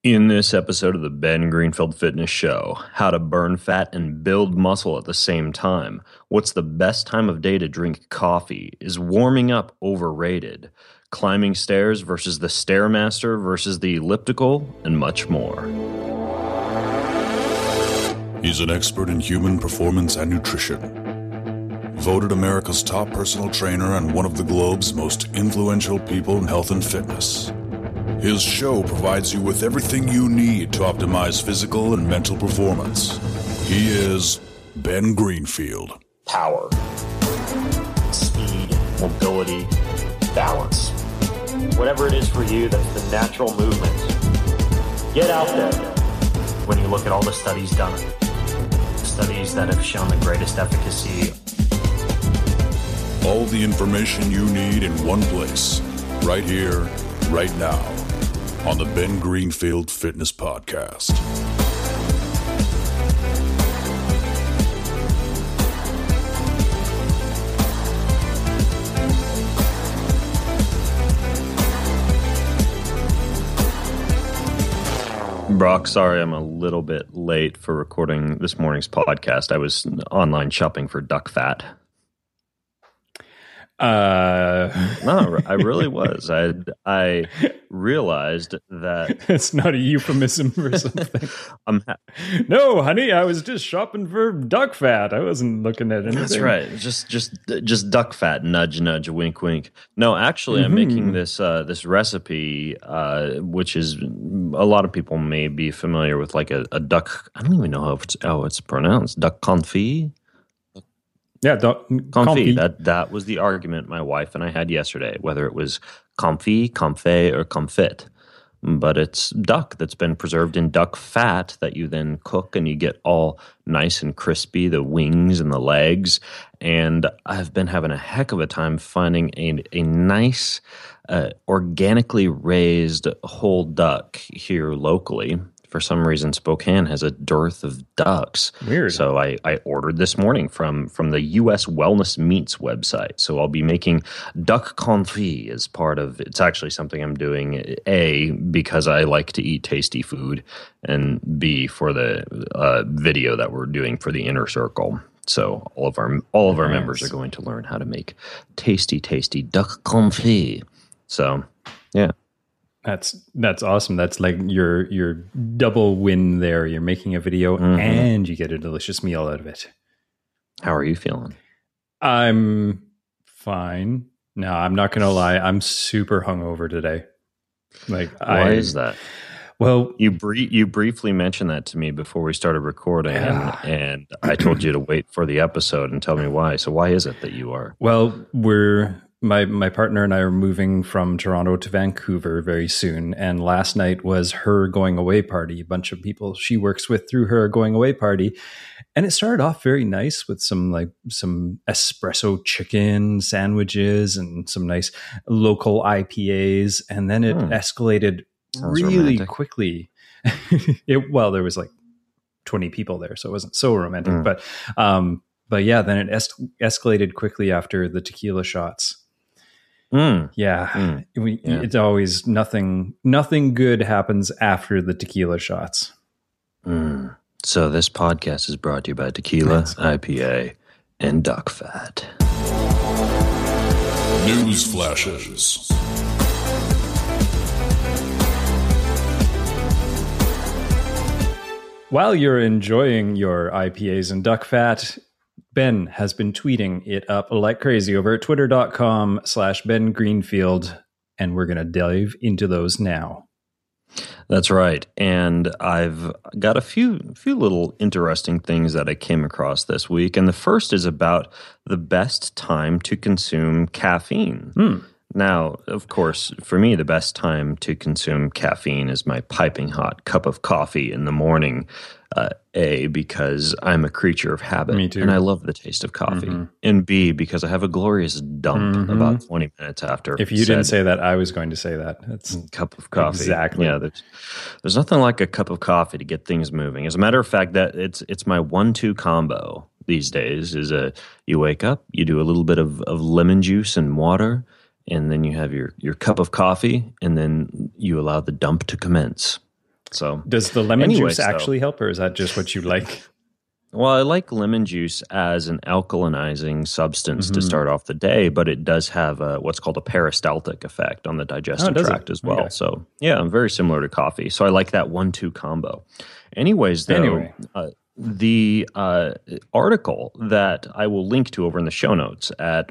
In this episode of the Ben Greenfield Fitness Show, how to burn fat and build muscle at the same time. What's the best time of day to drink coffee? Is warming up overrated? Climbing stairs versus the Stairmaster versus the elliptical, and much more. He's an expert in human performance and nutrition. Voted America's top personal trainer and one of the globe's most influential people in health and fitness. His show provides you with everything you need to optimize physical and mental performance. He is Ben Greenfield. Power, speed, mobility, balance. Whatever it is for you, that's the natural movement. Get out there. When you look at all the studies done, studies that have shown the greatest efficacy. All the information you need in one place, right here, right now, on the Ben Greenfield Fitness Podcast. Brock, sorry I'm a little bit late for recording this morning's podcast. I was online shopping for duck fat. No, I really was. I realized that it's not a euphemism for something. No, honey, I was just shopping for duck fat. I wasn't looking at anything. That's right. Just duck fat. Nudge, nudge. Wink, wink. No, actually, I'm making this recipe, which is a lot of people may be familiar with, like a duck. I don't even know how it's pronounced. Duck confit. Yeah, confit. That was the argument my wife and I had yesterday, whether it was confit, confit, or confit. But it's duck that's been preserved in duck fat that you then cook and you get all nice and crispy, the wings and the legs. And I've been having a heck of a time finding a nice, organically raised whole duck here locally. For some reason, Spokane has a dearth of ducks. Weird. So I ordered this morning from the U.S. Wellness Meats website. So I'll be making duck confit as part of, it's actually something I'm doing, A, because I like to eat tasty food, and B, for the video that we're doing for the Inner Circle. So all of our members are going to learn how to make tasty, tasty duck confit. So, yeah. That's awesome. That's like your double win there. You're making a video and you get a delicious meal out of it. How are you feeling? I'm fine. No, I'm not going to lie. I'm super hungover today. Why is that? Well, you briefly mentioned that to me before we started recording, and I told you to wait for the episode and tell me why. So why is it that you are? Well, My partner and I are moving from Toronto to Vancouver very soon. And last night was her going away party. A bunch of people she works with threw her going away party. And it started off very nice with some espresso chicken sandwiches and some nice local IPAs. And then it escalated really quickly. There was like 20 people there, so it wasn't so romantic. But yeah, then it escalated quickly after the tequila shots. It's always nothing good happens after the tequila shots. So this podcast is brought to you by tequila, IPA, and duck fat. News flashes. While you're enjoying your IPAs and duck fat, Ben has been tweeting it up like crazy over at twitter.com/Ben Greenfield, and we're going to dive into those now. That's right. And I've got a few little interesting things that I came across this week. And the first is about the best time to consume caffeine. Now, of course, for me, the best time to consume caffeine is my piping hot cup of coffee in the morning. A, because I'm a creature of habit. Me too. And I love the taste of coffee. And B, because I have a glorious dump about 20 minutes after. If you didn't say that, I was going to say that. It's a cup of coffee. Exactly. Yeah, there's nothing like a cup of coffee to get things moving. As a matter of fact, that it's my 1-2 combo these days. Is you wake up, you do a little bit of lemon juice and water, and then you have your cup of coffee, and then you allow the dump to commence. So does the lemon juice actually help, or is that just what you like? Well, I like lemon juice as an alkalinizing substance to start off the day, but it does have what's called a peristaltic effect on the digestive tract as well. Okay. So, yeah, very similar to coffee. So I like that 1-2 combo. Anyways, though, the article that I will link to over in the show notes at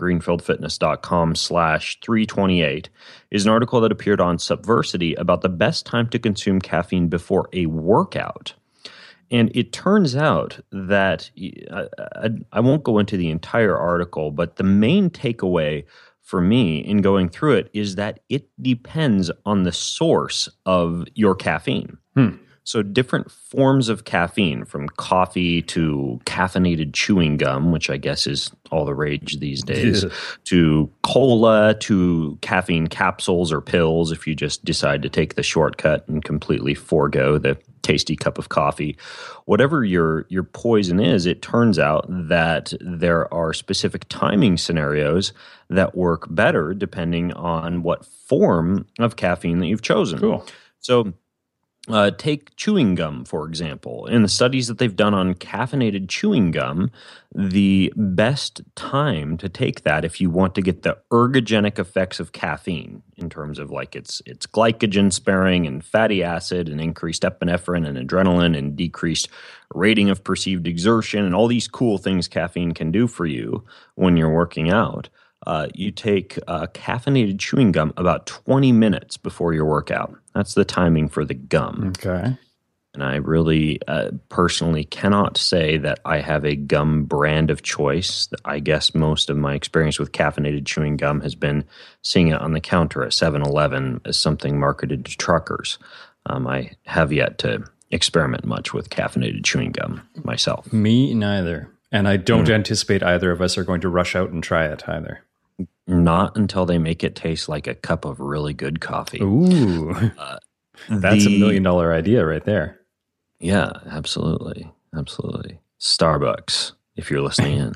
bengreenfieldfitness.com/328 is an article that appeared on Subversity about the best time to consume caffeine before a workout. And it turns out that I won't go into the entire article, but the main takeaway for me in going through it is that it depends on the source of your caffeine. So different forms of caffeine, from coffee to caffeinated chewing gum, which I guess is all the rage these days, to cola, to caffeine capsules or pills if you just decide to take the shortcut and completely forego the tasty cup of coffee. Whatever your poison is, it turns out that there are specific timing scenarios that work better depending on what form of caffeine that you've chosen. Cool. So take chewing gum, for example. In the studies that they've done on caffeinated chewing gum, the best time to take that if you want to get the ergogenic effects of caffeine in terms of like its glycogen sparing and fatty acid and increased epinephrine and adrenaline and decreased rating of perceived exertion and all these cool things caffeine can do for you when you're working out. You take caffeinated chewing gum about 20 minutes before your workout. That's the timing for the gum. Okay. And I really personally cannot say that I have a gum brand of choice. I guess most of my experience with caffeinated chewing gum has been seeing it on the counter at 7-Eleven as something marketed to truckers. I have yet to experiment much with caffeinated chewing gum myself. Me neither. And I don't anticipate either of us are going to rush out and try it either. Not until they make it taste like a cup of really good coffee. Ooh. That's $1 million idea right there. Yeah, absolutely. Absolutely. Starbucks, if you're listening in.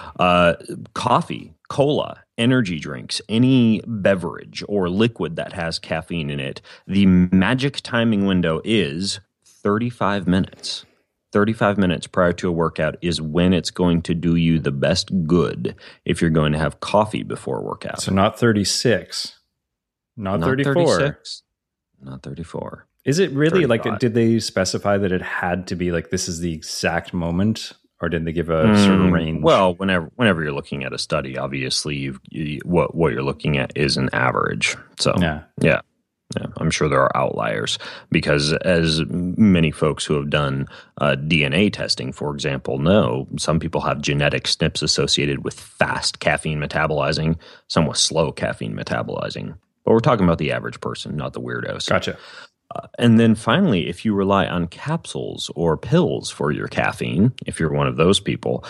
Coffee, cola, energy drinks, any beverage or liquid that has caffeine in it, the magic timing window is 35 minutes. 35 minutes prior to a workout is when it's going to do you the best good if you're going to have coffee before a workout. So not 36, not 34. 36, not 34. Is it really 35. like, did they specify that it had to be like, this is the exact moment, or did they give a sort of range? Well, whenever you're looking at a study, obviously what you're looking at is an average. So yeah. I'm sure there are outliers because, as many folks who have done DNA testing, for example, know, some people have genetic SNPs associated with fast caffeine metabolizing, some with slow caffeine metabolizing. But we're talking about the average person, not the weirdos. Gotcha. And then finally, if you rely on capsules or pills for your caffeine, if you're one of those people,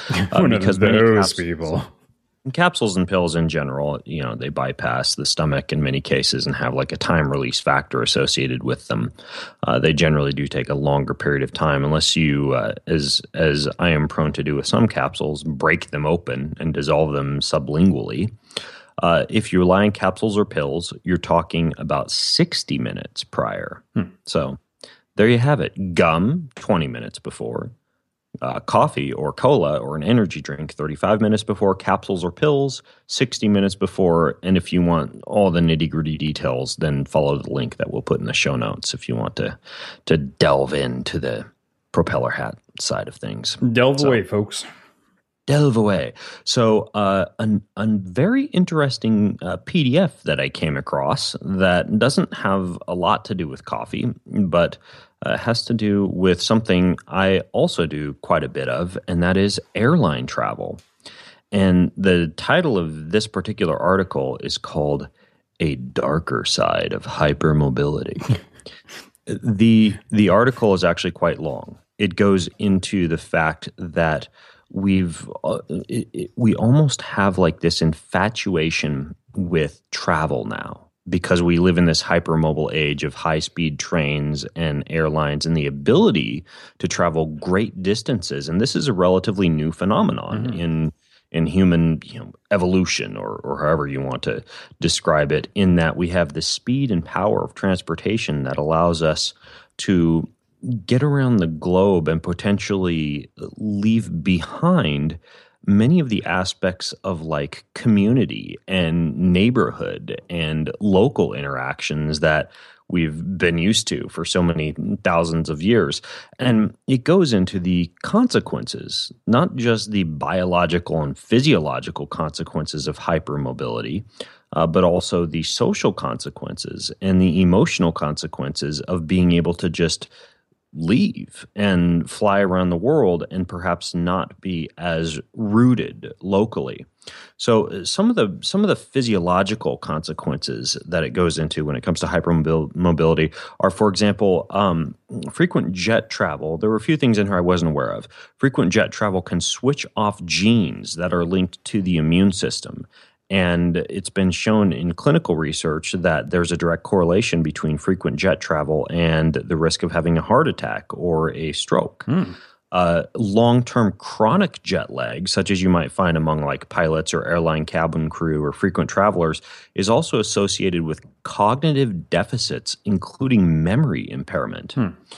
Capsules and pills in general, they bypass the stomach in many cases and have like a time release factor associated with them. They generally do take a longer period of time unless you, as I am prone to do with some capsules, break them open and dissolve them sublingually. If you rely on capsules or pills, you're talking about 60 minutes prior. So there you have it. Gum, 20 minutes before. Coffee or cola or an energy drink 35 minutes before, capsules or pills 60 minutes before. And if you want all the nitty-gritty details, then follow the link that we'll put in the show notes if you want to delve into the propeller hat side of things. Delve away, folks. Delve away. So a very interesting PDF that I came across that doesn't have a lot to do with coffee, but has to do with something I also do quite a bit of, and that is airline travel. And the title of this particular article is called A Darker Side of Hypermobility. The article is actually quite long. It goes into the fact that we almost have like this infatuation with travel now, because we live in this hypermobile age of high-speed trains and airlines and the ability to travel great distances. And this is a relatively new phenomenon in human evolution, or however you want to describe it, in that we have the speed and power of transportation that allows us to get around the globe and potentially leave behind many of the aspects of like community and neighborhood and local interactions that we've been used to for so many thousands of years. And it goes into the consequences, not just the biological and physiological consequences of hypermobility, but also the social consequences and the emotional consequences of being able to just leave and fly around the world and perhaps not be as rooted locally. So some of the physiological consequences that it goes into when it comes to hypermobility are, for example, frequent jet travel. There were a few things in here I wasn't aware of. Frequent jet travel can switch off genes that are linked to the immune system. And it's been shown in clinical research that there's a direct correlation between frequent jet travel and the risk of having a heart attack or a stroke. Long-term chronic jet lag, such as you might find among like pilots or airline cabin crew or frequent travelers, is also associated with cognitive deficits, including memory impairment.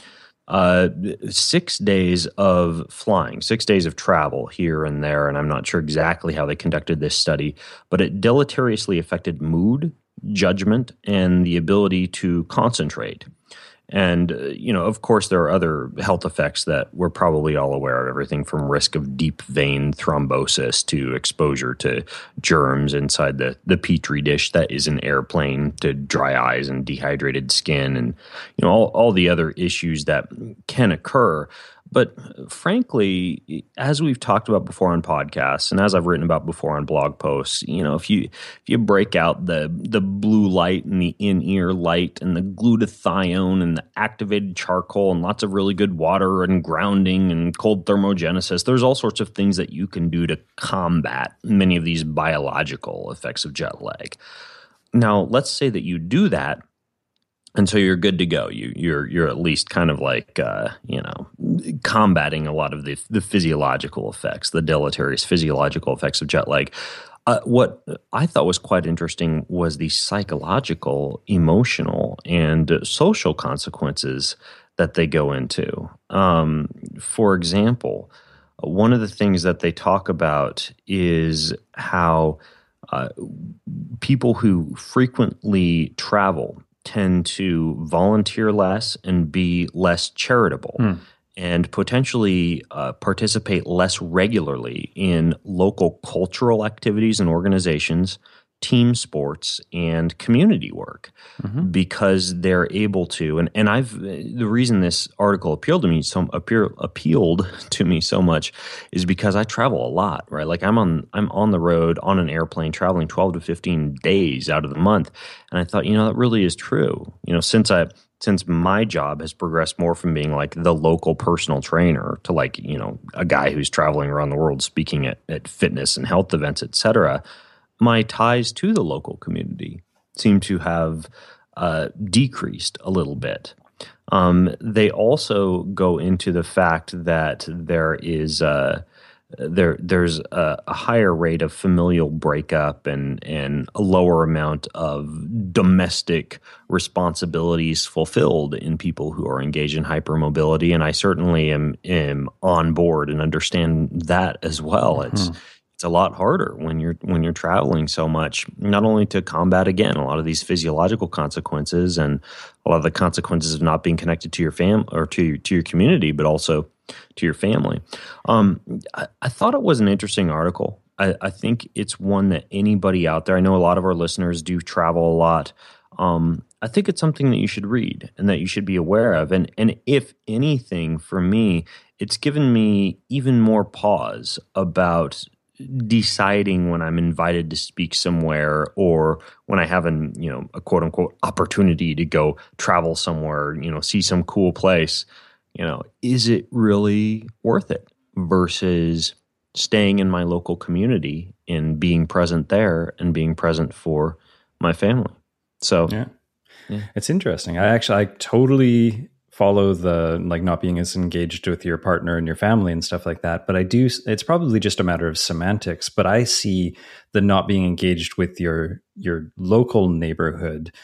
6 days of flying, 6 days of travel here and there, and I'm not sure exactly how they conducted this study, but it deleteriously affected mood, judgment, and the ability to concentrate. And, of course, there are other health effects that we're probably all aware of, everything from risk of deep vein thrombosis to exposure to germs inside the petri dish that is an airplane, to dry eyes and dehydrated skin, and, all the other issues that can occur. But frankly, as we've talked about before on podcasts and as I've written about before on blog posts, if you break out the blue light and the in-ear light and the glutathione and the activated charcoal and lots of really good water and grounding and cold thermogenesis, there's all sorts of things that you can do to combat many of these biological effects of jet lag. Now, let's say that you do that, and so you're good to go. You're at least kind of like combating a lot of the physiological effects, the deleterious physiological effects of jet lag. What I thought was quite interesting was the psychological, emotional, and social consequences that they go into. For example, one of the things that they talk about is how people who frequently travel tend to volunteer less and be less charitable and potentially participate less regularly in local cultural activities and organizations, team sports, and community work because they're able to. And the reason this article appealed to me so much is because I travel a lot, right? Like I'm on the road on an airplane traveling 12 to 15 days out of the month. And I thought, that really is true. Since my job has progressed more from being like the local personal trainer to like, a guy who's traveling around the world speaking at fitness and health events, et cetera, my ties to the local community seem to have decreased a little bit. They also go into the fact that there is there's a higher rate of familial breakup and a lower amount of domestic responsibilities fulfilled in people who are engaged in hypermobility. And I certainly am on board and understand that as well. It's a lot harder when you're traveling so much, not only to combat, again, a lot of these physiological consequences and a lot of the consequences of not being connected to your family or to your community, but also to your family. I thought it was an interesting article. I think it's one that anybody out there, I know a lot of our listeners do travel a lot. I think it's something that you should read and that you should be aware of. And if anything, for me, it's given me even more pause about deciding when I'm invited to speak somewhere or when I have a quote unquote opportunity to go travel somewhere, see some cool place, is it really worth it versus staying in my local community and being present there and being present for my family? So yeah. It's interesting. I totally follow the not being as engaged with your partner and your family and stuff like that. But it's probably just a matter of semantics, but I see the not being engaged with your local neighborhood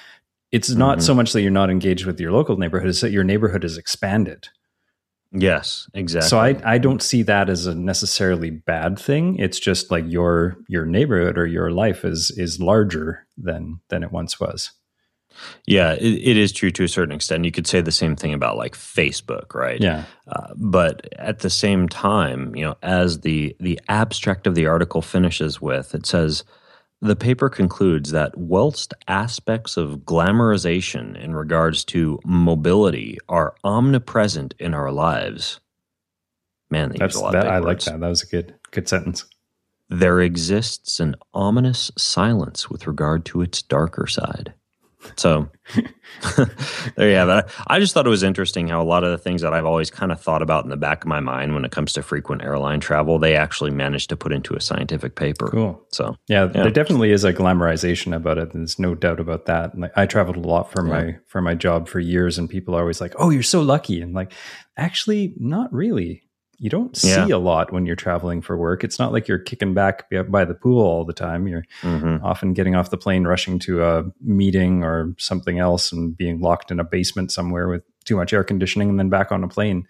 it's not so much that you're not engaged with your local neighborhood, it's that your neighborhood is expanded. Yes, exactly. So I don't see that as a necessarily bad thing. It's just like your neighborhood or your life is larger than it once was. Yeah, it is true to a certain extent. You could say the same thing about like Facebook, right? Yeah. But at the same time, as the abstract of the article finishes with, it says, the paper concludes that whilst aspects of glamorization in regards to mobility are omnipresent in our lives. Man, they use a lot of big I words. like that. That was a good sentence. There exists an ominous silence with regard to its darker side. So there you have it. I just thought it was interesting how a lot of the things that I've always kind of thought about in the back of my mind when it comes to frequent airline travel, they actually managed to put into a scientific paper. Cool. So yeah, there definitely is a glamorization about it. There's no doubt about that. Like, I traveled a lot for my job for years, and people are always like, "Oh, you're so lucky," and like, actually, not really. You don't see a lot when you're traveling for work. It's not like you're kicking back by the pool all the time. You're often getting off the plane, rushing to a meeting or something else, and being locked in a basement somewhere with too much air conditioning, and then back on a plane.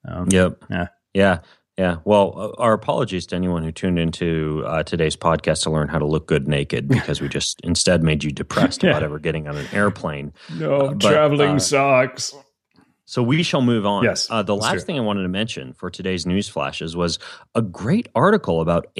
Yeah. Well, our apologies to anyone who tuned into today's podcast to learn how to look good naked, because we just instead made you depressed about ever getting on an airplane. No, traveling sucks. So we shall move on. Yes, the last thing I wanted to mention for today's news flashes was a great article about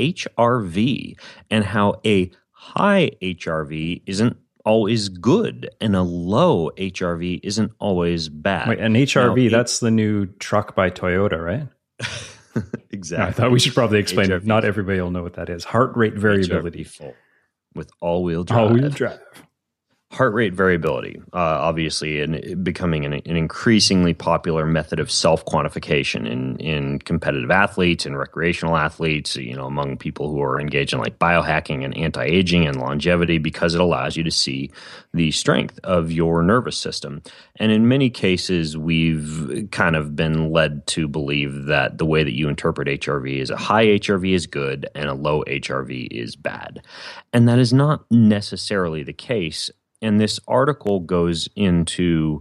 HRV and how a high HRV isn't always good and a low HRV isn't always bad. Wait, an HRV, that's the new truck by Toyota, right? Exactly. I thought we should probably explain it. HRV. Not everybody will know what that is. Heart rate variability. HRV full with all-wheel drive. All-wheel drive. Heart rate variability, obviously, becoming an increasingly popular method of self-quantification in competitive athletes and recreational athletes, among people who are engaged in like biohacking and anti-aging and longevity, because it allows you to see the strength of your nervous system. And in many cases, we've kind of been led to believe that the way that you interpret HRV is a high HRV is good and a low HRV is bad. And that is not necessarily the case. And this article goes into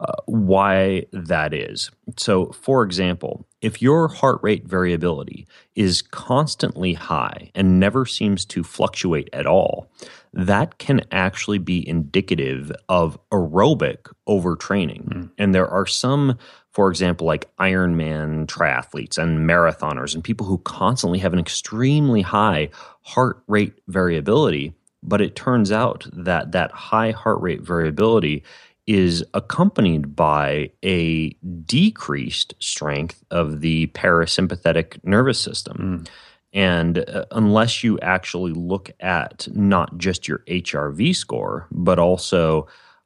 why that is. So, for example, if your heart rate variability is constantly high and never seems to fluctuate at all, that can actually be indicative of aerobic overtraining. And there are some, for example, like Ironman triathletes and marathoners and people who constantly have an extremely high heart rate variability. But it turns out that that high heart rate variability is accompanied by a decreased strength of the parasympathetic nervous system. And unless you actually look at not just your HRV score, but also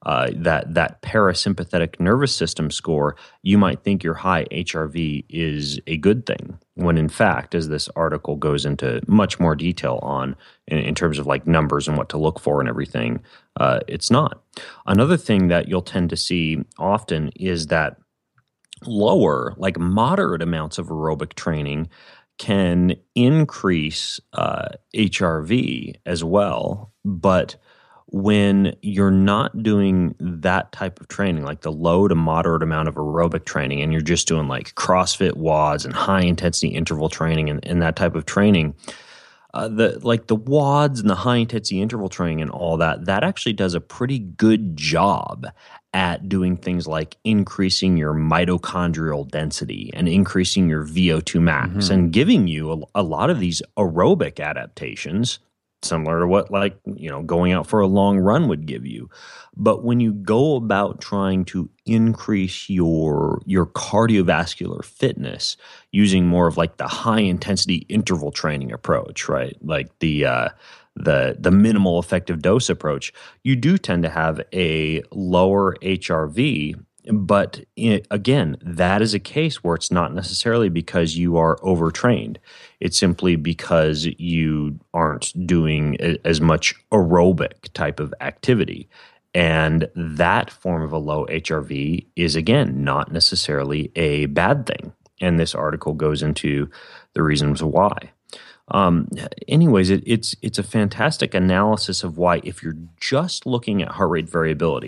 that parasympathetic nervous system score, you might think your high HRV is a good thing, when in fact, as this article goes into much more detail on in terms of like numbers and what to look for and everything, it's not. Another thing that you'll tend to see often is that lower, like moderate amounts of aerobic training can increase HRV as well, but when you're not doing that type of training, like the low to moderate amount of aerobic training, and you're just doing like CrossFit WODs and high intensity interval training and that type of training, the WODs and the high intensity interval training and all that actually does a pretty good job at doing things like increasing your mitochondrial density and increasing your VO2 max and giving you a lot of these aerobic adaptations, similar to what going out for a long run would give you. But when you go about trying to increase your cardiovascular fitness using more of like the high intensity interval training approach, right? Like the minimal effective dose approach, you do tend to have a lower HRV. But again, that is a case where it's not necessarily because you are overtrained. It's simply because you aren't doing as much aerobic type of activity. And that form of a low HRV is, again, not necessarily a bad thing. And this article goes into the reasons why. Anyways, it's a fantastic analysis of why, if you're just looking at heart rate variability,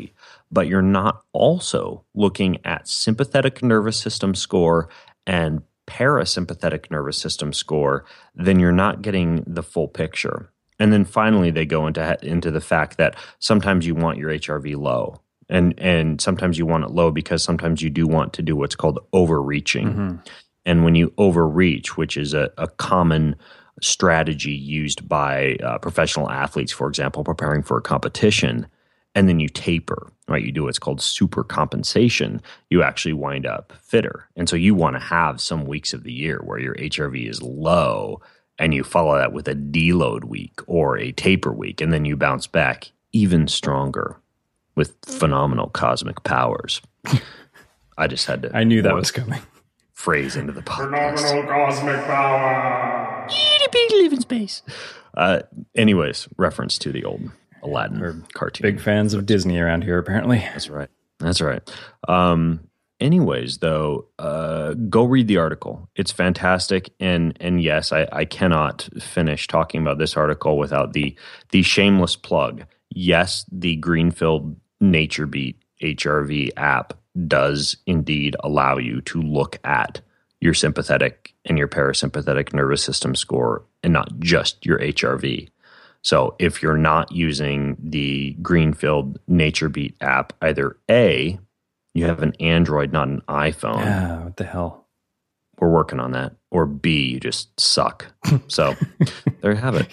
but you're not also looking at sympathetic nervous system score and parasympathetic nervous system score, then you're not getting the full picture. And then finally, they go into the fact that sometimes you want your HRV low, and sometimes you want it low because sometimes you do want to do what's called overreaching. Mm-hmm. And when you overreach, which is a common strategy used by professional athletes, for example, preparing for a competition, and then you taper, right? You do what's called super compensation. You actually wind up fitter. And so you want to have some weeks of the year where your HRV is low, and you follow that with a deload week or a taper week, and then you bounce back even stronger with phenomenal cosmic powers. I just had to. I knew that was coming. Phrase into the podcast. Phenomenal cosmic power. Live in space. Anyways, reference to the old Aladdin cartoon. Big fans of Disney around here, apparently. That's right. Anyways, though, go read the article. It's fantastic. And yes, I cannot finish talking about this article without the shameless plug. Yes, the Greenfield NatureBeat HRV app does indeed allow you to look at your sympathetic and your parasympathetic nervous system score and not just your HRV. So if you're not using the Greenfield NatureBeat app, either A, you have an Android, not an iPhone. Yeah, what the hell? We're working on that. Or B, you just suck. So there you have it.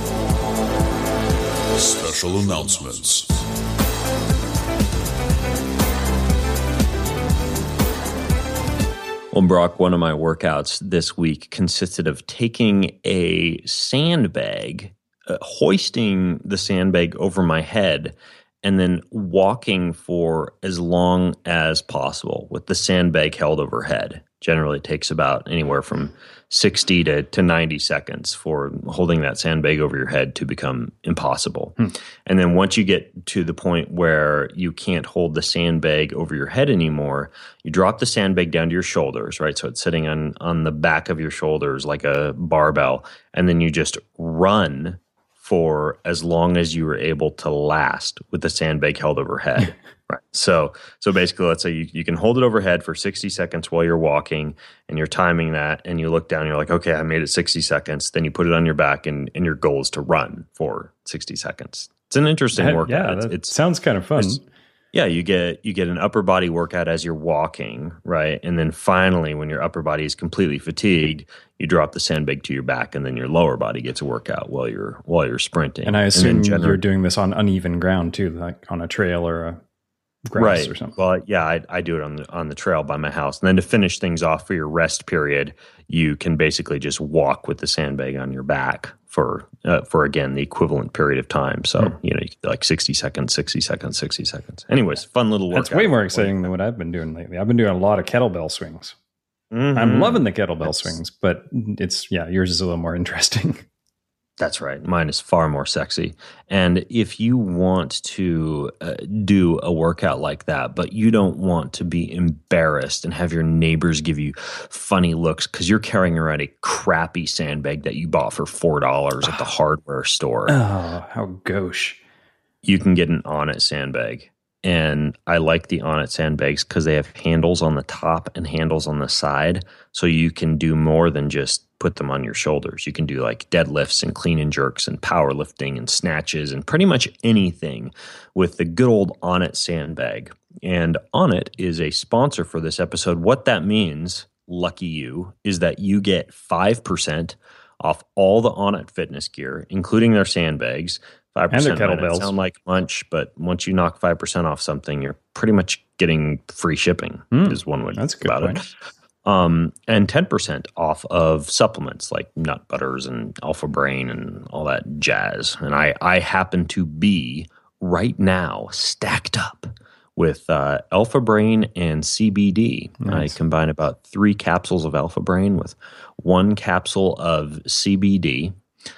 Special announcements. Well, Brock, one of my workouts this week consisted of taking a sandbag, hoisting the sandbag over my head, and then walking for as long as possible with the sandbag held overhead. Generally, it takes about anywhere from 60 to 90 seconds for holding that sandbag over your head to become impossible. And then once you get to the point where you can't hold the sandbag over your head anymore, you drop the sandbag down to your shoulders, right? So it's sitting on the back of your shoulders like a barbell, and then you just run for as long as you were able to last with the sandbag held overhead. Right. So basically, let's say you can hold it overhead for 60 seconds while you're walking, and you're timing that, and you look down and you're like, okay, I made it 60 seconds. Then you put it on your back, and your goal is to run for 60 seconds. It's an interesting workout. Yeah, it sounds kind of fun. Yeah, you get an upper body workout as you're walking, right? And then finally, when your upper body is completely fatigued, you drop the sandbag to your back, and then your lower body gets a workout while you're sprinting. And I assume you're doing this on uneven ground too, like on a trail or a grass or something. Well, yeah, I do it on the trail by my house. And then to finish things off for your rest period, you can basically just walk with the sandbag on your back for again the equivalent period of time. So you like 60 seconds, 60 seconds, 60 seconds. Anyways, fun little workout. That's way more exciting than what I've been doing lately. I've been doing a lot of kettlebell swings. Mm-hmm. I'm loving the kettlebell swings, but yours is a little more interesting. That's right. Mine is far more sexy. And if you want to do a workout like that, but you don't want to be embarrassed and have your neighbors give you funny looks because you're carrying around a crappy sandbag that you bought for $4 at the hardware store. Oh, how gauche. You can get an Onnit sandbag. And I like the Onnit sandbags because they have handles on the top and handles on the side. So you can do more than just put them on your shoulders. You can do like deadlifts and clean and jerks and powerlifting and snatches and pretty much anything with the good old Onnit sandbag. And Onnit is a sponsor for this episode. What that means, lucky you, is that you get 5% off all the Onnit fitness gear, including their sandbags. 5% and their kettlebells. Sound like much, but once you knock 5% off something, you're pretty much getting free shipping. Is one way to think about it. And 10% off of supplements like nut butters and Alpha Brain and all that jazz. And I happen to be right now stacked up with Alpha Brain and CBD. Nice. I combine about 3 capsules of Alpha Brain with 1 capsule of CBD.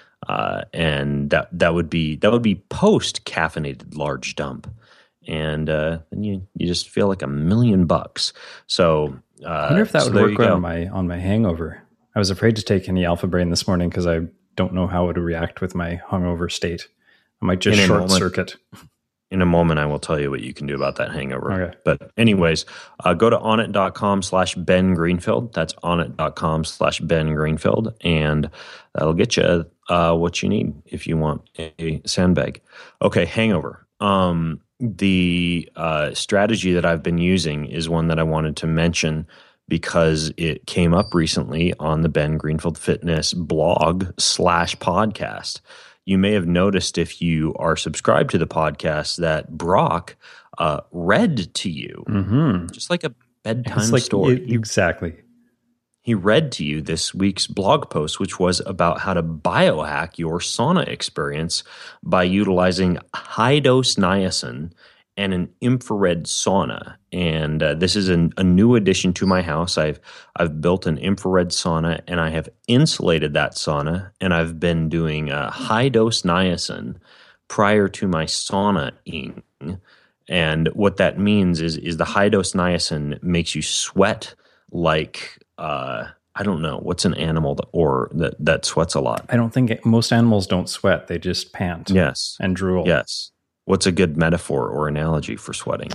And that would be post caffeinated large dump, and then you just feel like $1 million. So I wonder if that would work on my hangover. I was afraid to take any Alpha Brain this morning because I don't know how it would react with my hungover state. I might just short circuit. In a moment, I will tell you what you can do about that hangover. Okay. But anyways, go to onnit.com/Ben Greenfield. That's onnit.com/Ben Greenfield. And that'll get you what you need if you want a sandbag. Okay, hangover. The strategy that I've been using is one that I wanted to mention because it came up recently on the Ben Greenfield Fitness blog/podcast. You may have noticed if you are subscribed to the podcast that Brock read to you, just like a bedtime story. Exactly. He read to you this week's blog post, which was about how to biohack your sauna experience by utilizing high-dose niacin and an infrared sauna. And this is a new addition to my house. I've built an infrared sauna, and I have insulated that sauna, and I've been doing high-dose niacin prior to my sauna-ing. And what that means is the high-dose niacin makes you sweat like I don't know, what's an animal that sweats a lot? I don't think most animals don't sweat. They just pant. Yes. And drool. Yes. What's a good metaphor or analogy for sweating?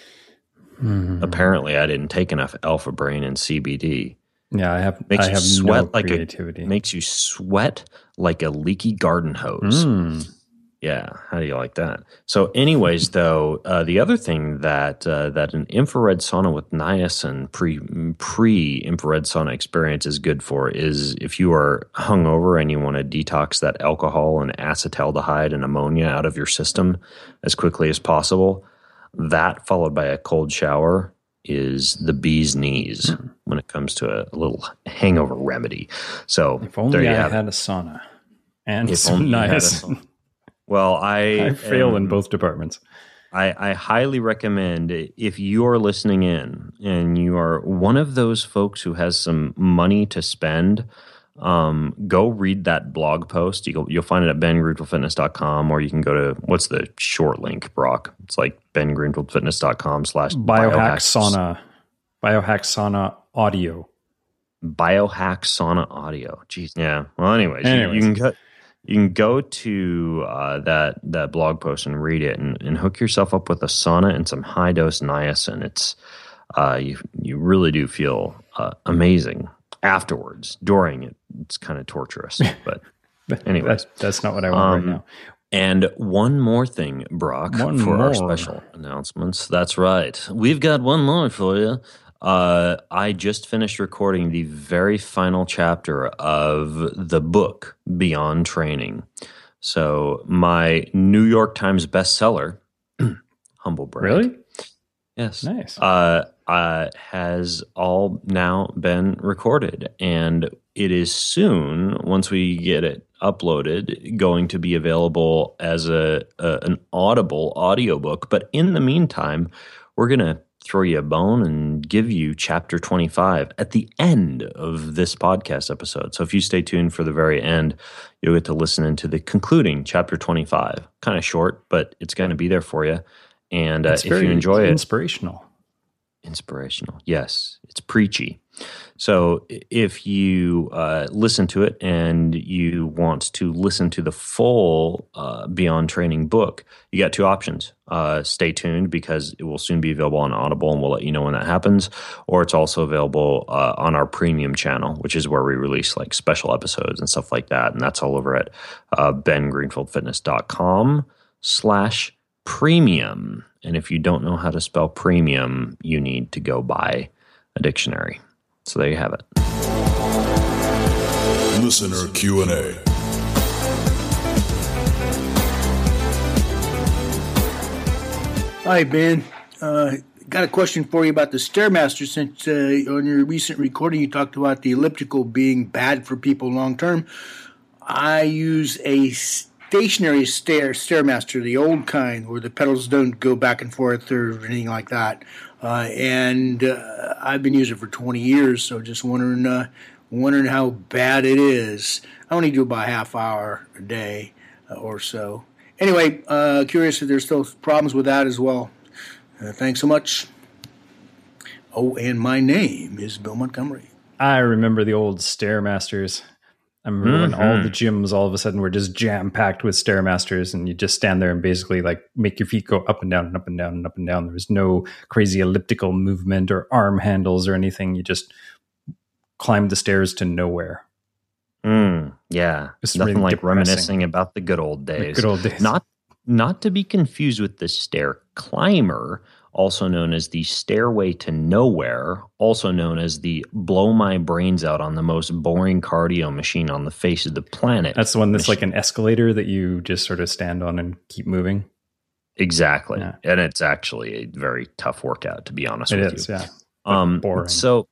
Apparently, I didn't take enough Alpha Brain and CBD. Yeah, I have. Makes I you have sweat no like creativity. makes you sweat like a leaky garden hose. Yeah, how do you like that? So, anyways, though, the other thing that an infrared sauna with niacin pre-infrared sauna experience is good for is if you are hungover and you want to detox that alcohol and acetaldehyde and ammonia out of your system as quickly as possible. That followed by a cold shower is the bee's knees when it comes to a little hangover remedy. So, if only I had a sauna and some niacin. Well, I fail in both departments. I highly recommend, if you're listening in and you are one of those folks who has some money to spend, go read that blog post. You'll find it at bengreenfieldfitness.com, or you can go to, what's the short link, Brock? It's like bengreenfieldfitness.com/biohack sauna. Biohack sauna audio. Biohack sauna audio. Jeez. Yeah. Well, anyways. You can go to that blog post and read it and hook yourself up with a sauna and some high dose niacin. It's you really do feel amazing afterwards. During it, it's kind of torturous. But anyways, that's not what I want right now. And one more thing, Brock, our special announcements. That's right. We've got one more for you. I just finished recording the very final chapter of the book, Beyond Training. So my New York Times bestseller, humble brag. Really? Yes. Nice. Has all now been recorded. And it is soon, once we get it uploaded, going to be available as an Audible audiobook. But in the meantime, we're going to throw you a bone and give you chapter 25 at the end of this podcast episode. So if you stay tuned for the very end, you'll get to listen into the concluding chapter 25. Kind of short, but it's going to be there for you. And if you enjoy it, inspirational, yes, it's preachy. So if you listen to it and you want to listen to the full Beyond Training book, you got two options. Stay tuned because it will soon be available on Audible, and we'll let you know when that happens. Or it's also available on our premium channel, which is where we release like special episodes and stuff like that. And that's all over at bengreenfieldfitness.com/premium. And if you don't know how to spell premium, you need to go buy a dictionary. So there you have it. Listener Q&A. Hi, Ben. Got a question for you about the Stairmaster. Since on your recent recording you talked about the elliptical being bad for people long term, I use a stationary Stairmaster, the old kind, where the pedals don't go back and forth or anything like that. And I've been using it for 20 years, so just wondering how bad it is. I only do about a half hour a day or so. Anyway, curious if there's still problems with that as well. Thanks so much. Oh, and my name is Bill Montgomery. I remember the old Stairmasters. I remember when all the gyms all of a sudden were just jam packed with Stairmasters, and you just stand there and basically like make your feet go up and down and up and down and up and down. There was no crazy elliptical movement or arm handles or anything. You just climbed the stairs to nowhere. Yeah, It's nothing really like depressing. reminiscing about the good old days. The good old days. Not to be confused with the stair climber, also known as the stairway to nowhere, also known as the blow my brains out on the most boring cardio machine on the face of the planet. That's the one that's like an escalator that you just sort of stand on and keep moving. Exactly. Yeah. And it's actually a very tough workout, to be honest It with is, you. yeah. But boring.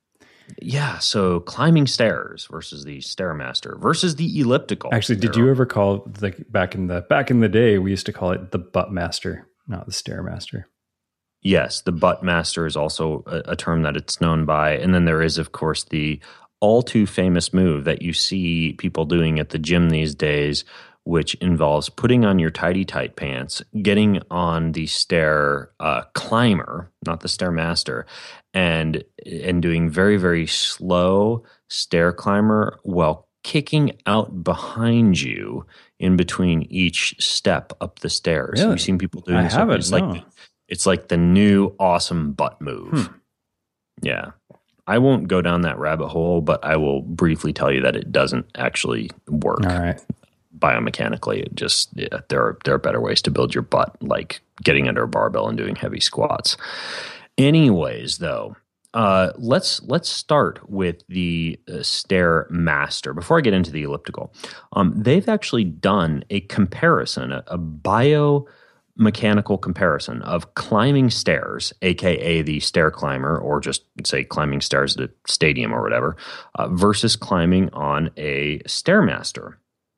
So climbing stairs versus the Stairmaster versus the elliptical. Actually, did you ever call back in the day we used to call it the Buttmaster, not the Stairmaster? Yes, the Buttmaster is also a term that it's known by. And then there is, of course, the all too famous move that you see people doing at the gym these days, which involves putting on your tighty tight pants, getting on the stair climber, not the Stairmaster, and doing very, very slow stair climber while kicking out behind you in between each step up the stairs. Really? You've seen people doing I this. haven't. It's like the new awesome butt move. Yeah. I won't go down that rabbit hole, but I will briefly tell you that it doesn't actually work. All right. Biomechanically. It just, there are better ways to build your butt, like getting under a barbell and doing heavy squats. Anyways, though, let's start with the Stairmaster. Before I get into the elliptical, they've actually done a comparison, a biomechanical comparison of climbing stairs, aka the stair climber, or just say climbing stairs at a stadium or whatever, versus climbing on a Stairmaster.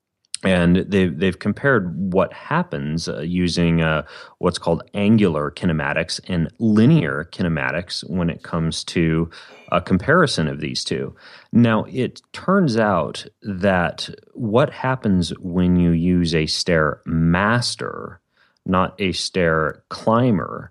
And they've compared what happens using what's called angular kinematics and linear kinematics when it comes to a comparison of these two. Now, it turns out that what happens when you use a Stairmaster, not a stair climber,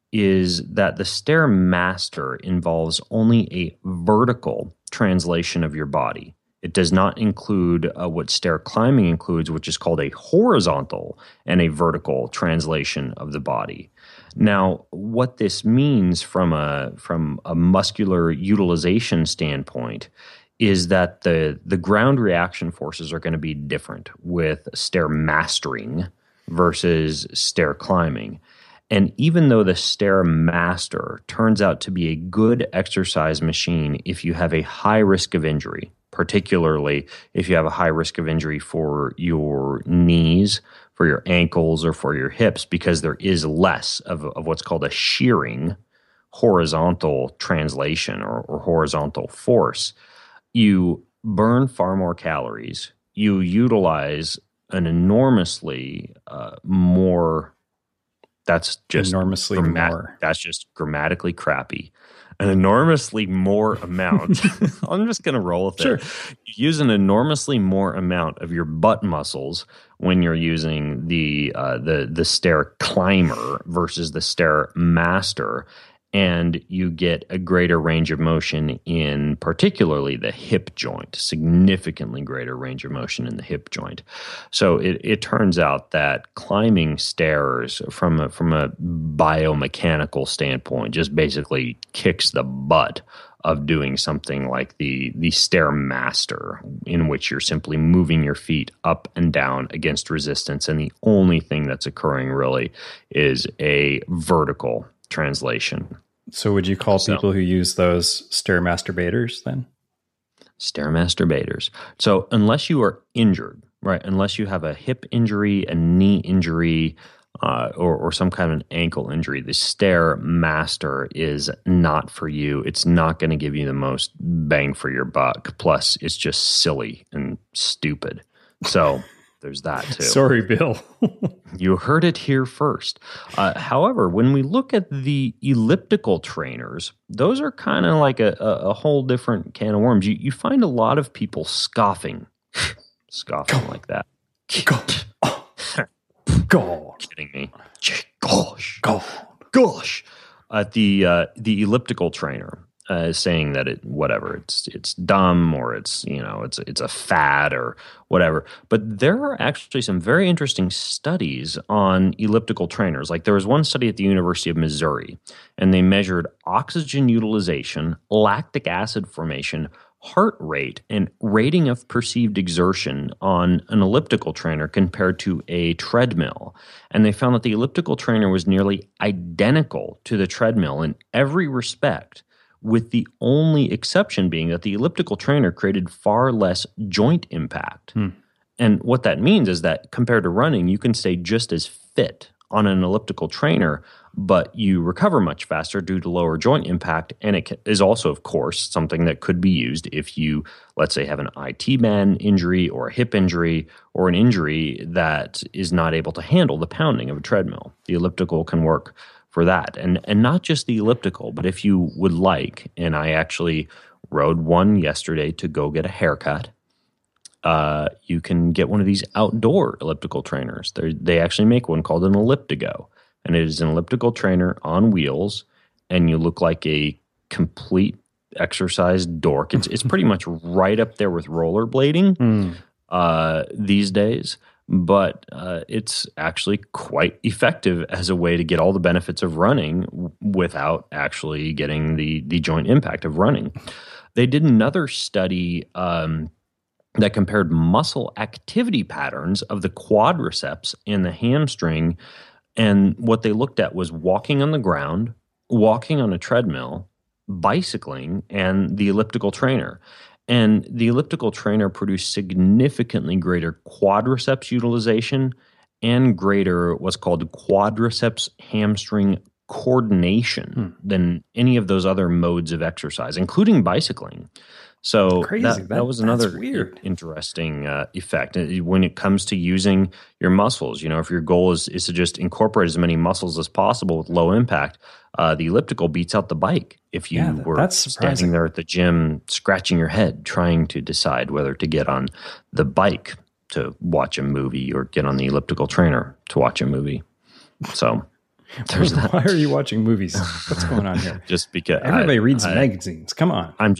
is that the Stairmaster involves only a vertical translation of your body. It does not include what stair climbing includes, which is called a horizontal and a vertical translation of the body. Now, what this means from a muscular utilization standpoint is that the ground reaction forces are going to be different with stair mastering versus stair climbing. And even though the Stairmaster turns out to be a good exercise machine if you have a high risk of injury, particularly if you have a high risk of injury for your knees, for your ankles, or for your hips, because there is less of what's called a shearing horizontal translation or horizontal force, you burn far more calories. You utilize an enormously more. That's just enormously more. That's just grammatically crappy. An enormously more amount. I'm just going to roll with it. You use an enormously more amount of your butt muscles when you're using the stair climber versus the Stairmaster, and you get a greater range of motion in particularly the hip joint, significantly greater range of motion in the hip joint. So it turns out that climbing stairs from a biomechanical standpoint just basically kicks the butt of doing something like the Stairmaster, in which you're simply moving your feet up and down against resistance, and the only thing that's occurring really is a vertical translation. So would you call people who use those Stairmasturbators then? Stairmasturbators. So unless you are injured, right, unless you have a hip injury, a knee injury, or some kind of an ankle injury, the Stairmaster is not for you. It's not going to give you the most bang for your buck. Plus, it's just silly and stupid. So there's that too. Sorry, Bill. You heard it here first. However, when we look at the elliptical trainers, those are kind of like a whole different can of worms. You find a lot of people scoffing like that. Go. Kidding me? Gosh. At the elliptical trainer. saying that it's dumb or it's a fad or whatever. But there are actually some very interesting studies on elliptical trainers. Like there was one study at the University of Missouri, and they measured oxygen utilization, lactic acid formation, heart rate, and rating of perceived exertion on an elliptical trainer compared to a treadmill. And they found that the elliptical trainer was nearly identical to the treadmill in every respect, with the only exception being that the elliptical trainer created far less joint impact. And what that means is that compared to running, you can stay just as fit on an elliptical trainer, but you recover much faster due to lower joint impact. And it is also, of course, something that could be used if you, let's say, have an IT band injury or a hip injury or an injury that is not able to handle the pounding of a treadmill. The elliptical can work for that. And not just the elliptical, but if you would like, and I actually rode one yesterday to go get a haircut, you can get one of these outdoor elliptical trainers. They actually make one called an Elliptigo. And it is an elliptical trainer on wheels, and you look like a complete exercise dork. It's pretty much right up there with rollerblading these days, but it's actually quite effective as a way to get all the benefits of running without actually getting the joint impact of running. They did another study that compared muscle activity patterns of the quadriceps and the hamstring. And what they looked at was walking on the ground, walking on a treadmill, bicycling, and the elliptical trainer. And the elliptical trainer produced significantly greater quadriceps utilization and greater what's called quadriceps hamstring coordination than any of those other modes of exercise, including bicycling. So that was another interesting effect. When it comes to using your muscles, if your goal is to just incorporate as many muscles as possible with low impact, the elliptical beats out the bike. If you were standing there at the gym scratching your head trying to decide whether to get on the bike to watch a movie or get on the elliptical trainer to watch a movie. So there's that. Why are you watching movies? What's going on here? Just because everybody reads magazines. Come on. I'm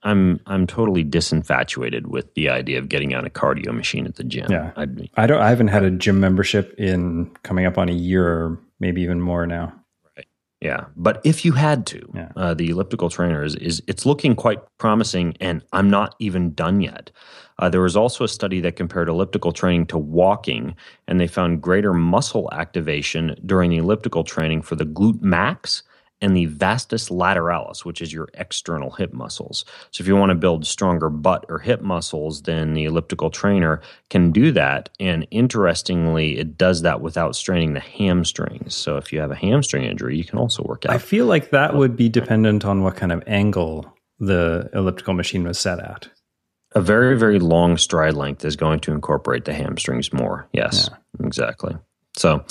totally disinfatuated with the idea of getting on a cardio machine at the gym. Yeah. I haven't had a gym membership in coming up on a year or maybe even more now. Right. Yeah. But if you had to, the elliptical trainer it's looking quite promising, and I'm not even done yet. There was also a study that compared elliptical training to walking, and they found greater muscle activation during the elliptical training for the glute max and the vastus lateralis, which is your external hip muscles. So if you want to build stronger butt or hip muscles, then the elliptical trainer can do that. And interestingly, it does that without straining the hamstrings. So if you have a hamstring injury, you can also work out. I feel like that would be dependent on what kind of angle the elliptical machine was set at. A very, very long stride length is going to incorporate the hamstrings more. Yes, exactly. So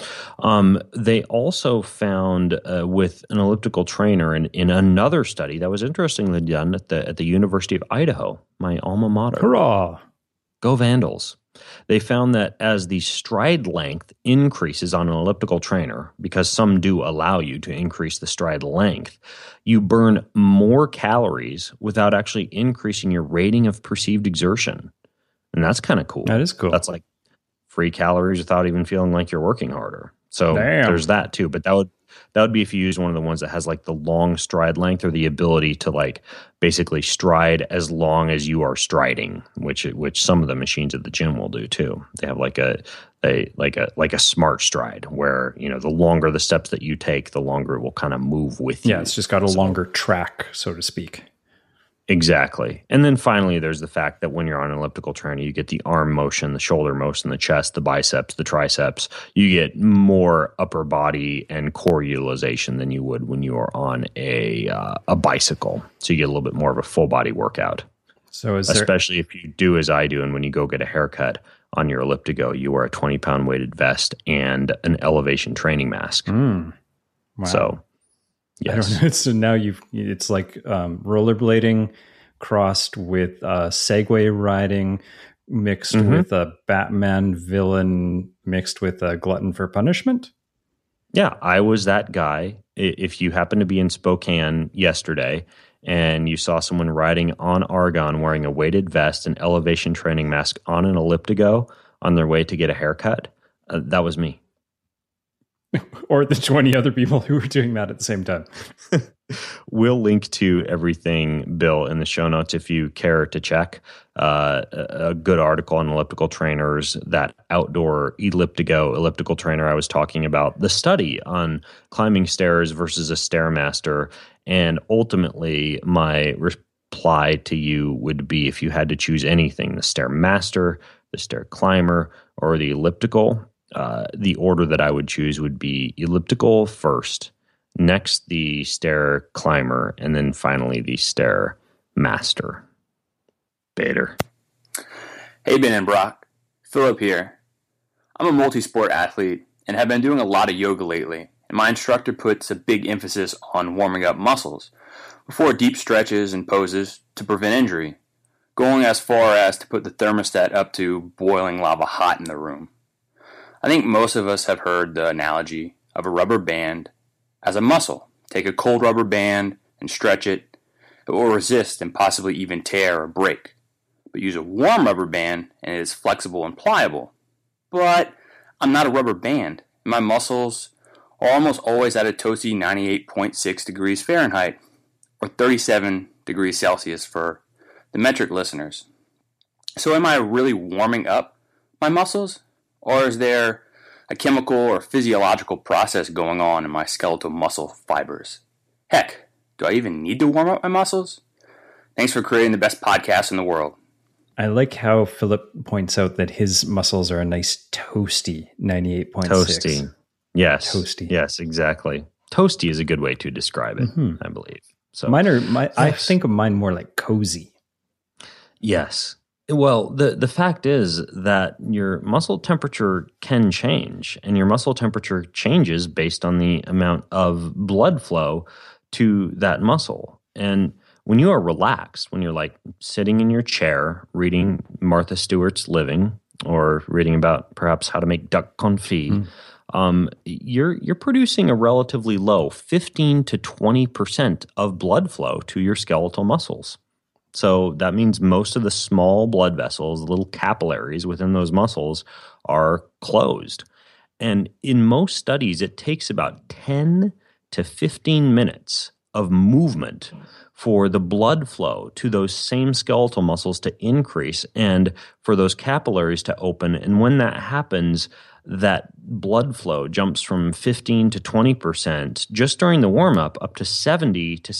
they also found with an elliptical trainer in another study that was interestingly done at the University of Idaho, my alma mater. Hurrah! Go Vandals. They found that as the stride length increases on an elliptical trainer, because some do allow you to increase the stride length, you burn more calories without actually increasing your rating of perceived exertion. And that's kind of cool. That is cool. That's like free calories without even feeling like you're working harder. So there's that too. But that would be if you use one of the ones that has like the long stride length or the ability to like basically stride as long as you are striding, which some of the machines at the gym will do too. They have like a smart stride where, the longer the steps that you take, the longer it will kind of move with you. Yeah, it's just got a longer track, so to speak. Exactly. And then finally, there's the fact that when you're on an elliptical trainer, you get the arm motion, the shoulder motion, the chest, the biceps, the triceps. You get more upper body and core utilization than you would when you are on a bicycle. So you get a little bit more of a full body workout. So especially if you do as I do, and when you go get a haircut on your Elliptigo, you wear a 20-pound weighted vest and an elevation training mask. Wow. So yes. I don't know. So now it's like rollerblading crossed with Segway riding mixed with a Batman villain mixed with a glutton for punishment. Yeah, I was that guy. If you happen to be in Spokane yesterday and you saw someone riding on Argon wearing a weighted vest and elevation training mask on an elliptigo on their way to get a haircut, that was me. Or the 20 other people who were doing that at the same time. We'll link to everything, Bill, in the show notes if you care to check. A good article on elliptical trainers, that outdoor elliptical trainer I was talking about, the study on climbing stairs versus a Stairmaster. And ultimately, my reply to you would be, if you had to choose anything, the Stairmaster, the stair climber, or the elliptical, the order that I would choose would be elliptical first, next the stair climber, and then finally the Stairmaster. Bader. Hey, Ben and Brock. Philip here. I'm a multi-sport athlete and have been doing a lot of yoga lately, and my instructor puts a big emphasis on warming up muscles before deep stretches and poses to prevent injury, going as far as to put the thermostat up to boiling lava hot in the room. I think most of us have heard the analogy of a rubber band as a muscle. Take a cold rubber band and stretch it. It will resist and possibly even tear or break. But use a warm rubber band and it is flexible and pliable. But I'm not a rubber band, and my muscles are almost always at a toasty 98.6 degrees Fahrenheit, or 37 degrees Celsius for the metric listeners. So am I really warming up my muscles? Or is there a chemical or physiological process going on in my skeletal muscle fibers? Heck, do I even need to warm up my muscles? Thanks for creating the best podcast in the world. I like how Philip points out that his muscles are a nice toasty 98.6. Toasty. Yes. Toasty. Yes, exactly. Toasty is a good way to describe it, I believe. So I think of mine more like cozy. Yes. Well, the fact is that your muscle temperature can change, and your muscle temperature changes based on the amount of blood flow to that muscle. And when you are relaxed, when you're like sitting in your chair reading Martha Stewart's Living, or reading about perhaps how to make duck confit, you're producing a relatively low 15 to 20% of blood flow to your skeletal muscles. So that means most of the small blood vessels, the little capillaries within those muscles, are closed. And in most studies, it takes about 10 to 15 minutes of movement for the blood flow to those same skeletal muscles to increase and for those capillaries to open. And when that happens, that blood flow jumps from 15 to 20% just during the warm-up up to 70 to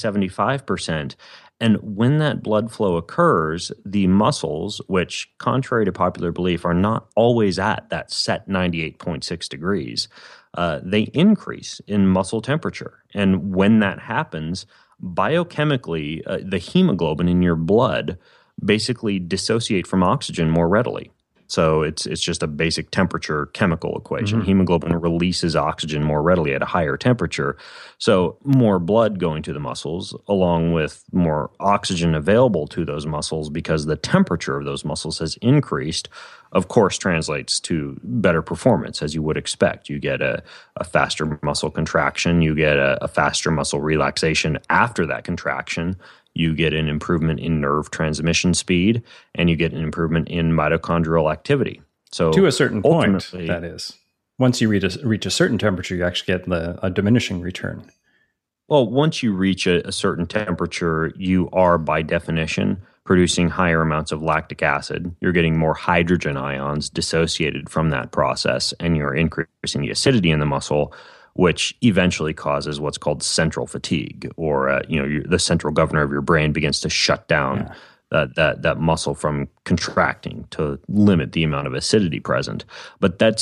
75%. And when that blood flow occurs, the muscles, which contrary to popular belief are not always at that set 98.6 degrees, they increase in muscle temperature. And when that happens, biochemically, the hemoglobin in your blood basically dissociate from oxygen more readily. So it's just a basic temperature chemical equation. Hemoglobin releases oxygen more readily at a higher temperature. So more blood going to the muscles, along with more oxygen available to those muscles because the temperature of those muscles has increased, of course, translates to better performance, as you would expect. You get a faster muscle contraction. You get a faster muscle relaxation after that contraction. You get an improvement in nerve transmission speed, and you get an improvement in mitochondrial activity. So to a certain point, that is. Once you reach a certain temperature, you actually get a diminishing return. Well, once you reach a certain temperature, you are, by definition, producing higher amounts of lactic acid. You're getting more hydrogen ions dissociated from that process, and you're increasing the acidity in the muscle, which eventually causes what's called central fatigue, or the central governor of your brain begins to shut down that muscle from contracting to limit the amount of acidity present. But that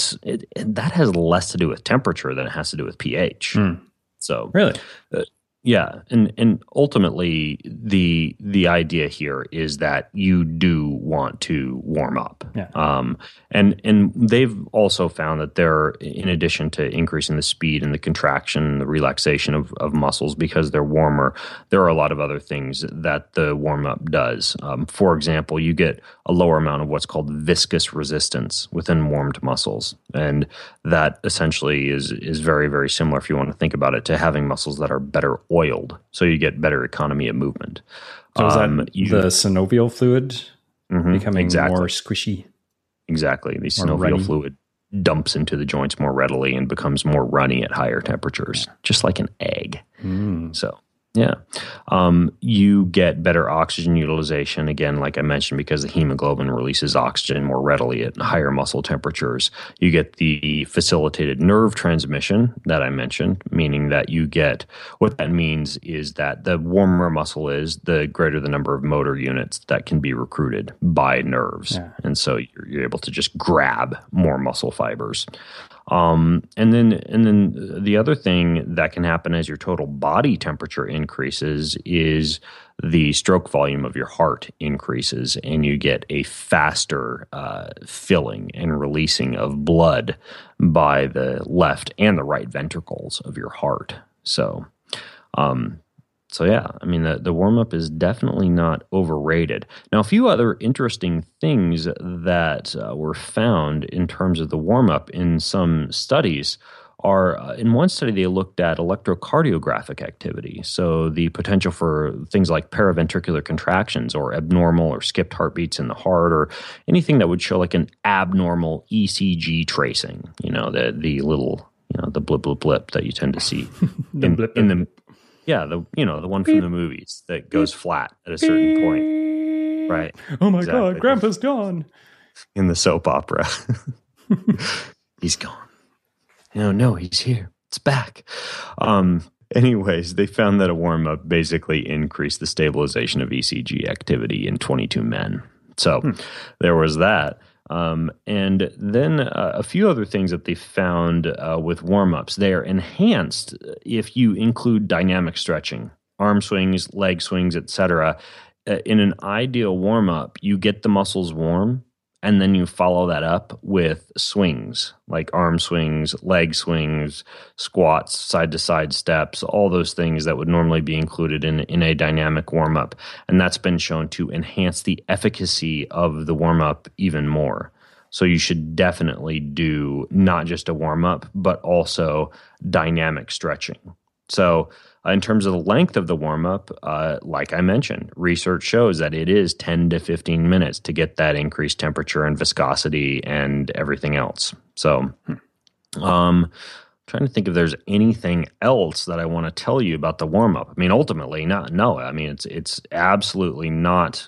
has less to do with temperature than it has to do with pH. So really, yeah, and ultimately the idea here is that you do you want to warm up. Yeah. And they've also found that in addition to increasing the speed and the contraction, the relaxation of muscles because they're warmer, there are a lot of other things that the warm up does. For example, you get a lower amount of what's called viscous resistance within warmed muscles, and that essentially is very, very similar, if you want to think about it, to having muscles that are better oiled, so you get better economy of movement. So is that the synovial fluid becoming exactly. more squishy? Exactly. The synovial fluid dumps into the joints more readily and becomes more runny at higher temperatures, just like an egg. So, yeah. You get better oxygen utilization, again, like I mentioned, because the hemoglobin releases oxygen more readily at higher muscle temperatures. You get the facilitated nerve transmission that I mentioned, meaning that you get, what that means is that the warmer muscle is, the greater the number of motor units that can be recruited by nerves. Yeah. And so you're able to just grab more muscle fibers. And then the other thing that can happen as your total body temperature increases is the stroke volume of your heart increases, and you get a faster filling and releasing of blood by the left and the right ventricles of your heart. So yeah, I mean, the warm-up is definitely not overrated. Now, a few other interesting things that were found in terms of the warm-up in some studies are, in one study, they looked at electrocardiographic activity, so the potential for things like paraventricular contractions or abnormal or skipped heartbeats in the heart, or anything that would show like an abnormal ECG tracing, the little, the blip, blip, blip that you tend to see in the... Yeah, the one from the movies that goes flat at a certain point. Right. Oh my God, Grandpa's gone. In the soap opera. He's gone. No, he's here. It's back. Anyways, they found that a warm-up basically increased the stabilization of ECG activity in 22 men. So there was that. And then a few other things that they found with warm-ups. They are enhanced if you include dynamic stretching, arm swings, leg swings, etc. In an ideal warm-up, you get the muscles warm, and then you follow that up with swings, like arm swings, leg swings, squats, side-to-side steps, all those things that would normally be included in a dynamic warm-up. And that's been shown to enhance the efficacy of the warm-up even more. So you should definitely do not just a warm-up, but also dynamic stretching. So in terms of the length of the warm-up, like I mentioned, research shows that it is 10 to 15 minutes to get that increased temperature and viscosity and everything else. So trying to think if there's anything else that I want to tell you about the warm-up. I mean, ultimately, no. I mean, it's absolutely not...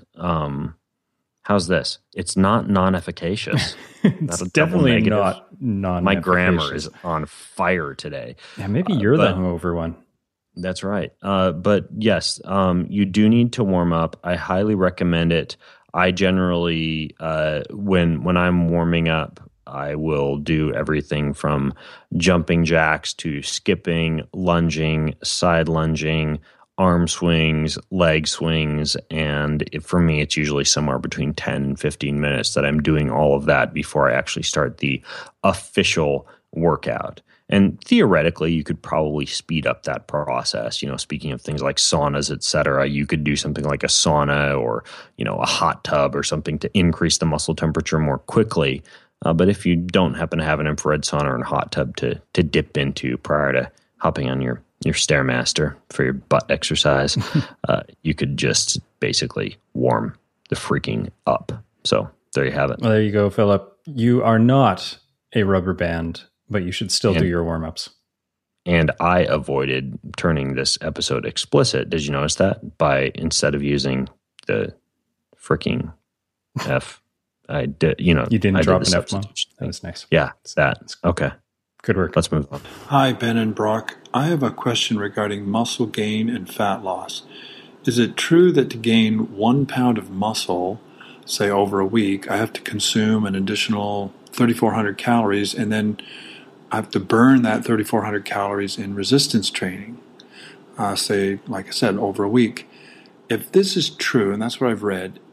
how's this? It's not non-efficacious. It's definitely not non-efficacious. My grammar is on fire today. Yeah, maybe you're the hungover one. That's right. But yes, you do need to warm up. I highly recommend it. I generally, when I'm warming up, I will do everything from jumping jacks to skipping, lunging, side lunging, arm swings, leg swings, and for me, it's usually somewhere between 10 and 15 minutes that I'm doing all of that before I actually start the official workout. And theoretically, you could probably speed up that process. Speaking of things like saunas, et cetera, you could do something like a sauna or, a hot tub or something to increase the muscle temperature more quickly. But if you don't happen to have an infrared sauna and hot tub to dip into prior to hopping on your Stairmaster for your butt exercise, you could just basically warm the freaking up. So there you have it. Well, there you go, Philip. You are not a rubber band, but you should still do your warm-ups. And I avoided turning this episode explicit. Did you notice that? By instead of using the freaking F, I did, You didn't drop an F-bomb? That was nice. Yeah, that. Okay. Good work. Let's move on. Hi, Ben and Brock. I have a question regarding muscle gain and fat loss. Is it true that to gain 1 pound of muscle, say over a week, I have to consume an additional 3,400 calories, and then I have to burn that 3,400 calories in resistance training, say, like I said, over a week? If this is true, and that's what I've read,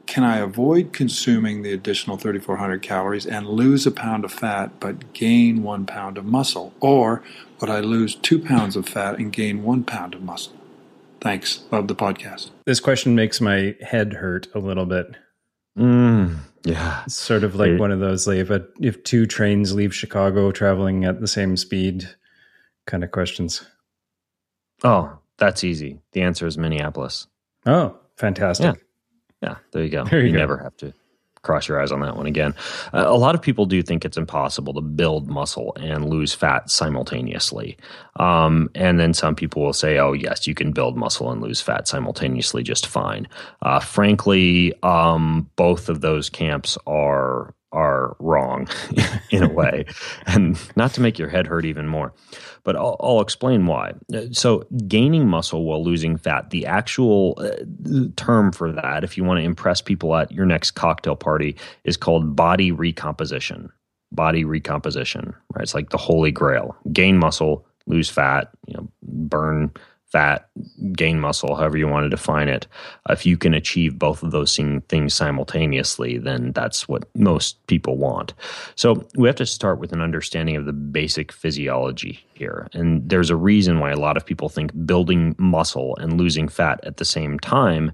can I avoid consuming the additional 3,400 calories and lose a pound of fat but gain 1 pound of muscle? Or would I lose 2 pounds of fat and gain 1 pound of muscle? Thanks. Love the podcast. This question makes my head hurt a little bit. Yeah. It's sort of like one of those, like if two trains leave Chicago traveling at the same speed kind of questions. Oh, that's easy. The answer is Minneapolis. Oh, fantastic. Yeah, there you go. There you go. Never have to cross your eyes on that one again. A lot of people do think it's impossible to build muscle and lose fat simultaneously. And then some people will say, oh, yes, you can build muscle and lose fat simultaneously just fine. Frankly, both of those camps are wrong in a way, and not to make your head hurt even more, but I'll explain why. So gaining muscle while losing fat, the actual term for that, if you want to impress people at your next cocktail party, is called body recomposition. Body recomposition, right? It's like the holy grail. Gain muscle, lose fat, burn fat, gain muscle, however you want to define it. If you can achieve both of those things simultaneously, then that's what most people want. So we have to start with an understanding of the basic physiology here. And there's a reason why a lot of people think building muscle and losing fat at the same time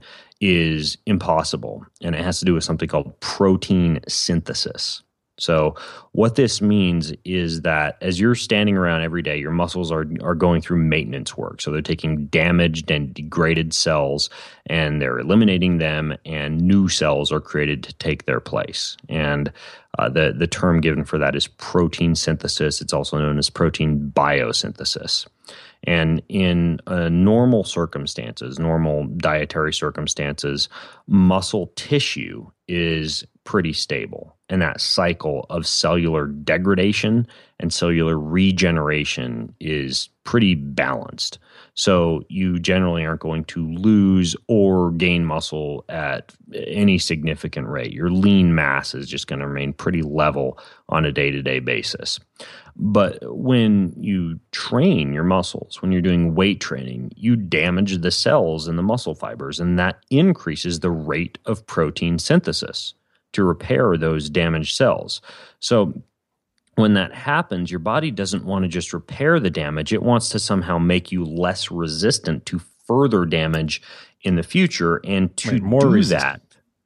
is impossible. And it has to do with something called protein synthesis. So what this means is that as you're standing around every day, your muscles are going through maintenance work. So they're taking damaged and degraded cells and they're eliminating them, and new cells are created to take their place. And the term given for that is protein synthesis. It's also known as protein biosynthesis. And in normal circumstances, normal dietary circumstances, muscle tissue is pretty stable. And that cycle of cellular degradation and cellular regeneration is pretty balanced. So you generally aren't going to lose or gain muscle at any significant rate. Your lean mass is just going to remain pretty level on a day-to-day basis. But when you train your muscles, when you're doing weight training, you damage the cells in the muscle fibers, and that increases the rate of protein synthesis to repair those damaged cells. So when that happens, your body doesn't want to just repair the damage. It wants to somehow make you less resistant to further damage in the future. And to more resistant.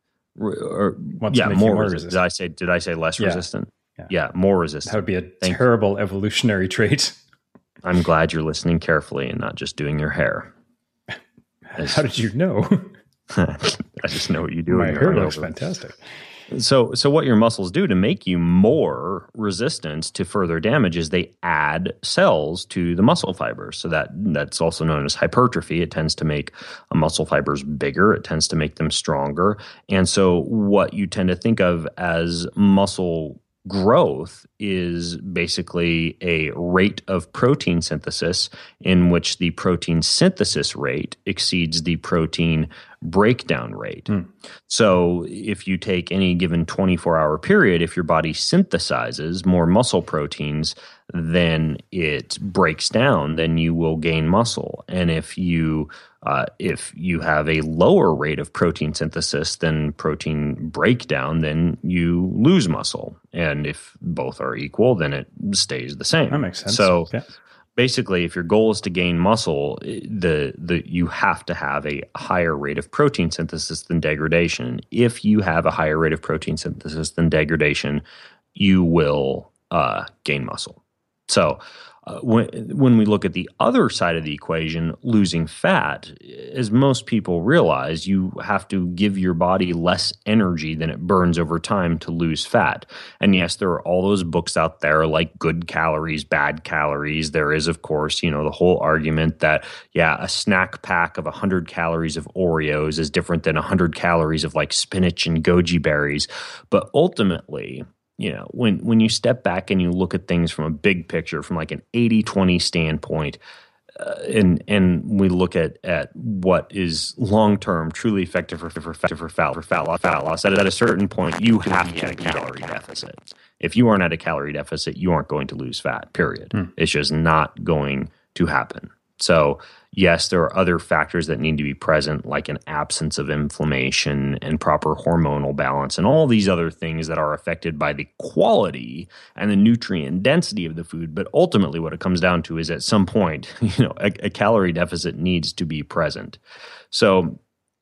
More resistant. Did I say less resistant? Yeah, more resistant. That would be a terrible evolutionary trait. I'm glad you're listening carefully and not just doing your hair. How did you know? I just know what you do. My hair looks fantastic. So what your muscles do to make you more resistant to further damage is they add cells to the muscle fibers. So that's also known as hypertrophy. It tends to make muscle fibers bigger. It tends to make them stronger. And so what you tend to think of as muscle growth is basically a rate of protein synthesis in which the protein synthesis rate exceeds the protein breakdown rate. So if you take any given 24-hour period, if your body synthesizes more muscle proteins than it breaks down, then you will gain muscle. And if you have a lower rate of protein synthesis than protein breakdown, then you lose muscle. And if both are equal, then it stays the same. That makes sense. So basically, if your goal is to gain muscle, you have to have a higher rate of protein synthesis than degradation. If you have a higher rate of protein synthesis than degradation, you will gain muscle. So when we look at the other side of the equation, losing fat, as most people realize, you have to give your body less energy than it burns over time to lose fat. And yes, there are all those books out there like Good Calories, Bad Calories. There is, of course, the whole argument that, a snack pack of 100 calories of Oreos is different than 100 calories of like spinach and goji berries. But ultimately, when you step back and you look at things from a big picture, from like an 80-20 standpoint, and we look at what is long-term truly effective for fat loss, at a certain point, you have to be at a calorie deficit. If you aren't at a calorie deficit, you aren't going to lose fat, period. It's just not going to happen. So yes, there are other factors that need to be present, like an absence of inflammation and proper hormonal balance and all these other things that are affected by the quality and the nutrient density of the food. But ultimately what it comes down to is at some point, a calorie deficit needs to be present. So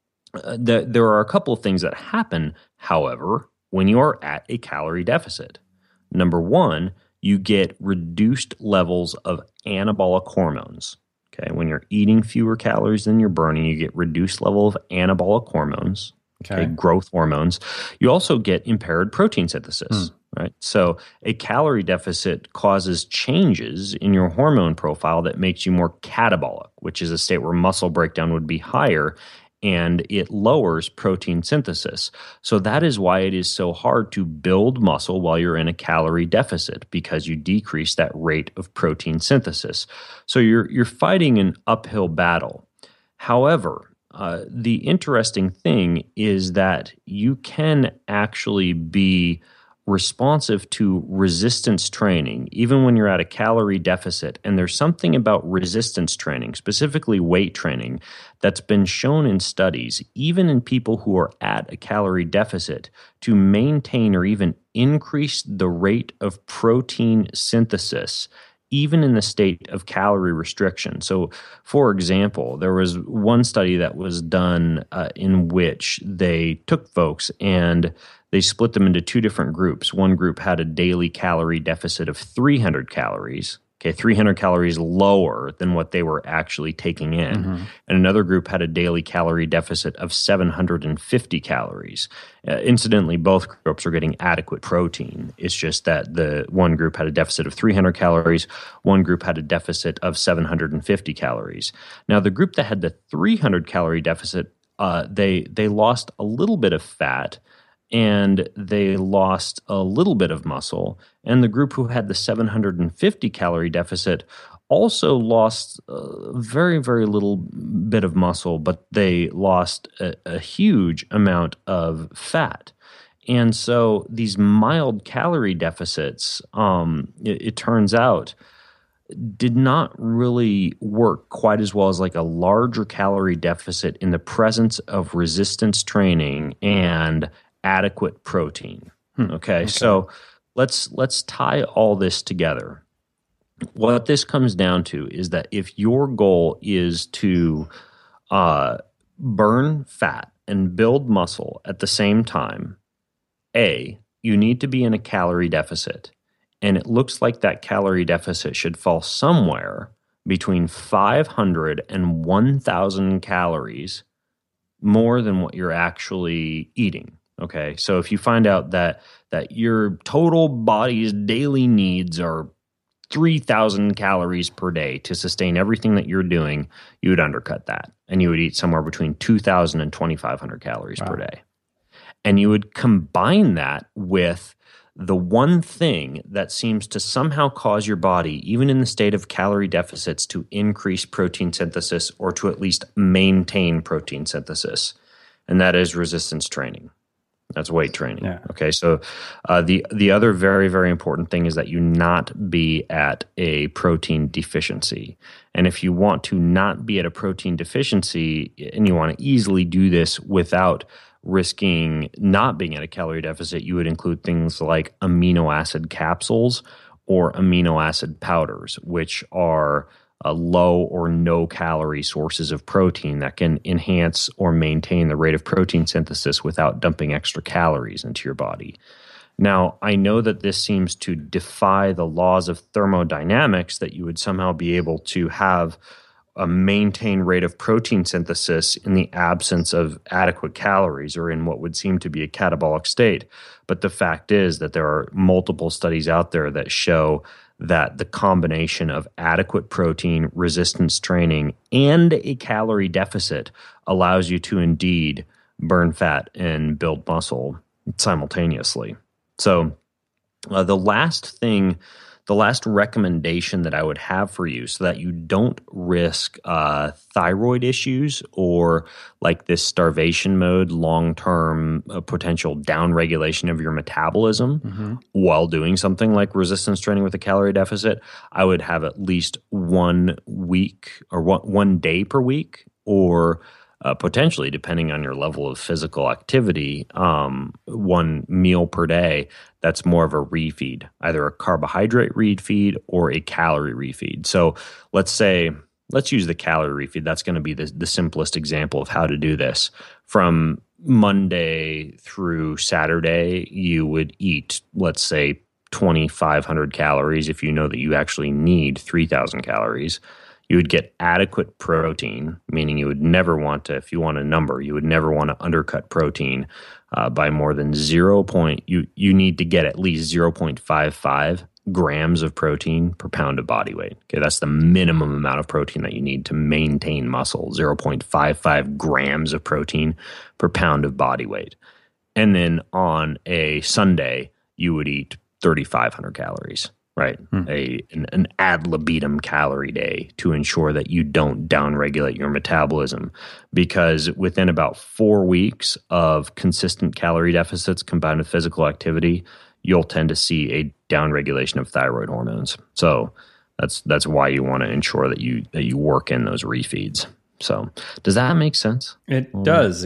there are a couple of things that happen, however, when you are at a calorie deficit. Number one, you get reduced levels of anabolic hormones. Okay, when you're eating fewer calories than you're burning, you get reduced level of anabolic hormones, okay, growth hormones. You also get impaired protein synthesis, right? So a calorie deficit causes changes in your hormone profile that makes you more catabolic, which is a state where muscle breakdown would be higher, and it lowers protein synthesis. So that is why it is so hard to build muscle while you're in a calorie deficit, because you decrease that rate of protein synthesis. So you're fighting an uphill battle. However, the interesting thing is that you can actually be responsive to resistance training, even when you're at a calorie deficit. And there's something about resistance training, specifically weight training, that's been shown in studies, even in people who are at a calorie deficit, to maintain or even increase the rate of protein synthesis, even in the state of calorie restriction. So, for example, there was one study that was done in which they took folks and they split them into two different groups. One group had a daily calorie deficit of 300 calories, 300 calories lower than what they were actually taking in. And another group had a daily calorie deficit of 750 calories. Incidentally, both groups are getting adequate protein. It's just that the one group had a deficit of 300 calories, one group had a deficit of 750 calories. Now, the group that had the 300 calorie deficit, they lost a little bit of fat, and they lost a little bit of muscle. And the group who had the 750 calorie deficit also lost very, very little bit of muscle, but they lost a huge amount of fat. And so these mild calorie deficits, it turns out, did not really work quite as well as like a larger calorie deficit in the presence of resistance training and adequate protein. Okay, so let's tie all this together. What this comes down to is that if your goal is to burn fat and build muscle at the same time, you need to be in a calorie deficit. And it looks like that calorie deficit should fall somewhere between 500 and 1,000 calories more than what you're actually eating. Okay, so if you find out that your total body's daily needs are 3,000 calories per day to sustain everything that you're doing, you would undercut that. And you would eat somewhere between 2,000 and 2,500 calories per day. And you would combine that with the one thing that seems to somehow cause your body, even in the state of calorie deficits, to increase protein synthesis or to at least maintain protein synthesis. And that is resistance training. That's weight training. Yeah. Okay, so the other very, very important thing is that you not be at a protein deficiency. And if you want to not be at a protein deficiency, and you want to easily do this without risking not being at a calorie deficit, you would include things like amino acid capsules or amino acid powders, which are low or no calorie sources of protein that can enhance or maintain the rate of protein synthesis without dumping extra calories into your body. Now, I know that this seems to defy the laws of thermodynamics, that you would somehow be able to have a maintained rate of protein synthesis in the absence of adequate calories or in what would seem to be a catabolic state. But the fact is that there are multiple studies out there that show that the combination of adequate protein, resistance training, and a calorie deficit allows you to indeed burn fat and build muscle simultaneously. So The last recommendation that I would have for you, so that you don't risk thyroid issues or like this starvation mode, long-term potential downregulation of your metabolism while doing something like resistance training with a calorie deficit, I would have at least 1 week or one day per week, or potentially, depending on your level of physical activity, 1 meal per day that's more of a refeed, either a carbohydrate refeed or a calorie refeed. So let's use the calorie refeed. That's going to be the simplest example of how to do this. From Monday through Saturday, you would eat, let's say, 2,500 calories if you know that you actually need 3,000 calories. You would get adequate protein, meaning you would never want to, if you want a number, you would never want to undercut protein by more than you need to get at least 0.55 grams of protein per pound of body weight. Okay, that's the minimum amount of protein that you need to maintain muscle, 0.55 grams of protein per pound of body weight. And then on a Sunday, you would eat 3,500 calories. Right, an ad libitum calorie day to ensure that you don't downregulate your metabolism, because within about 4 weeks of consistent calorie deficits combined with physical activity, you'll tend to see a downregulation of thyroid hormones. So that's why you want to ensure that you work in those refeeds. So does that make sense? It does.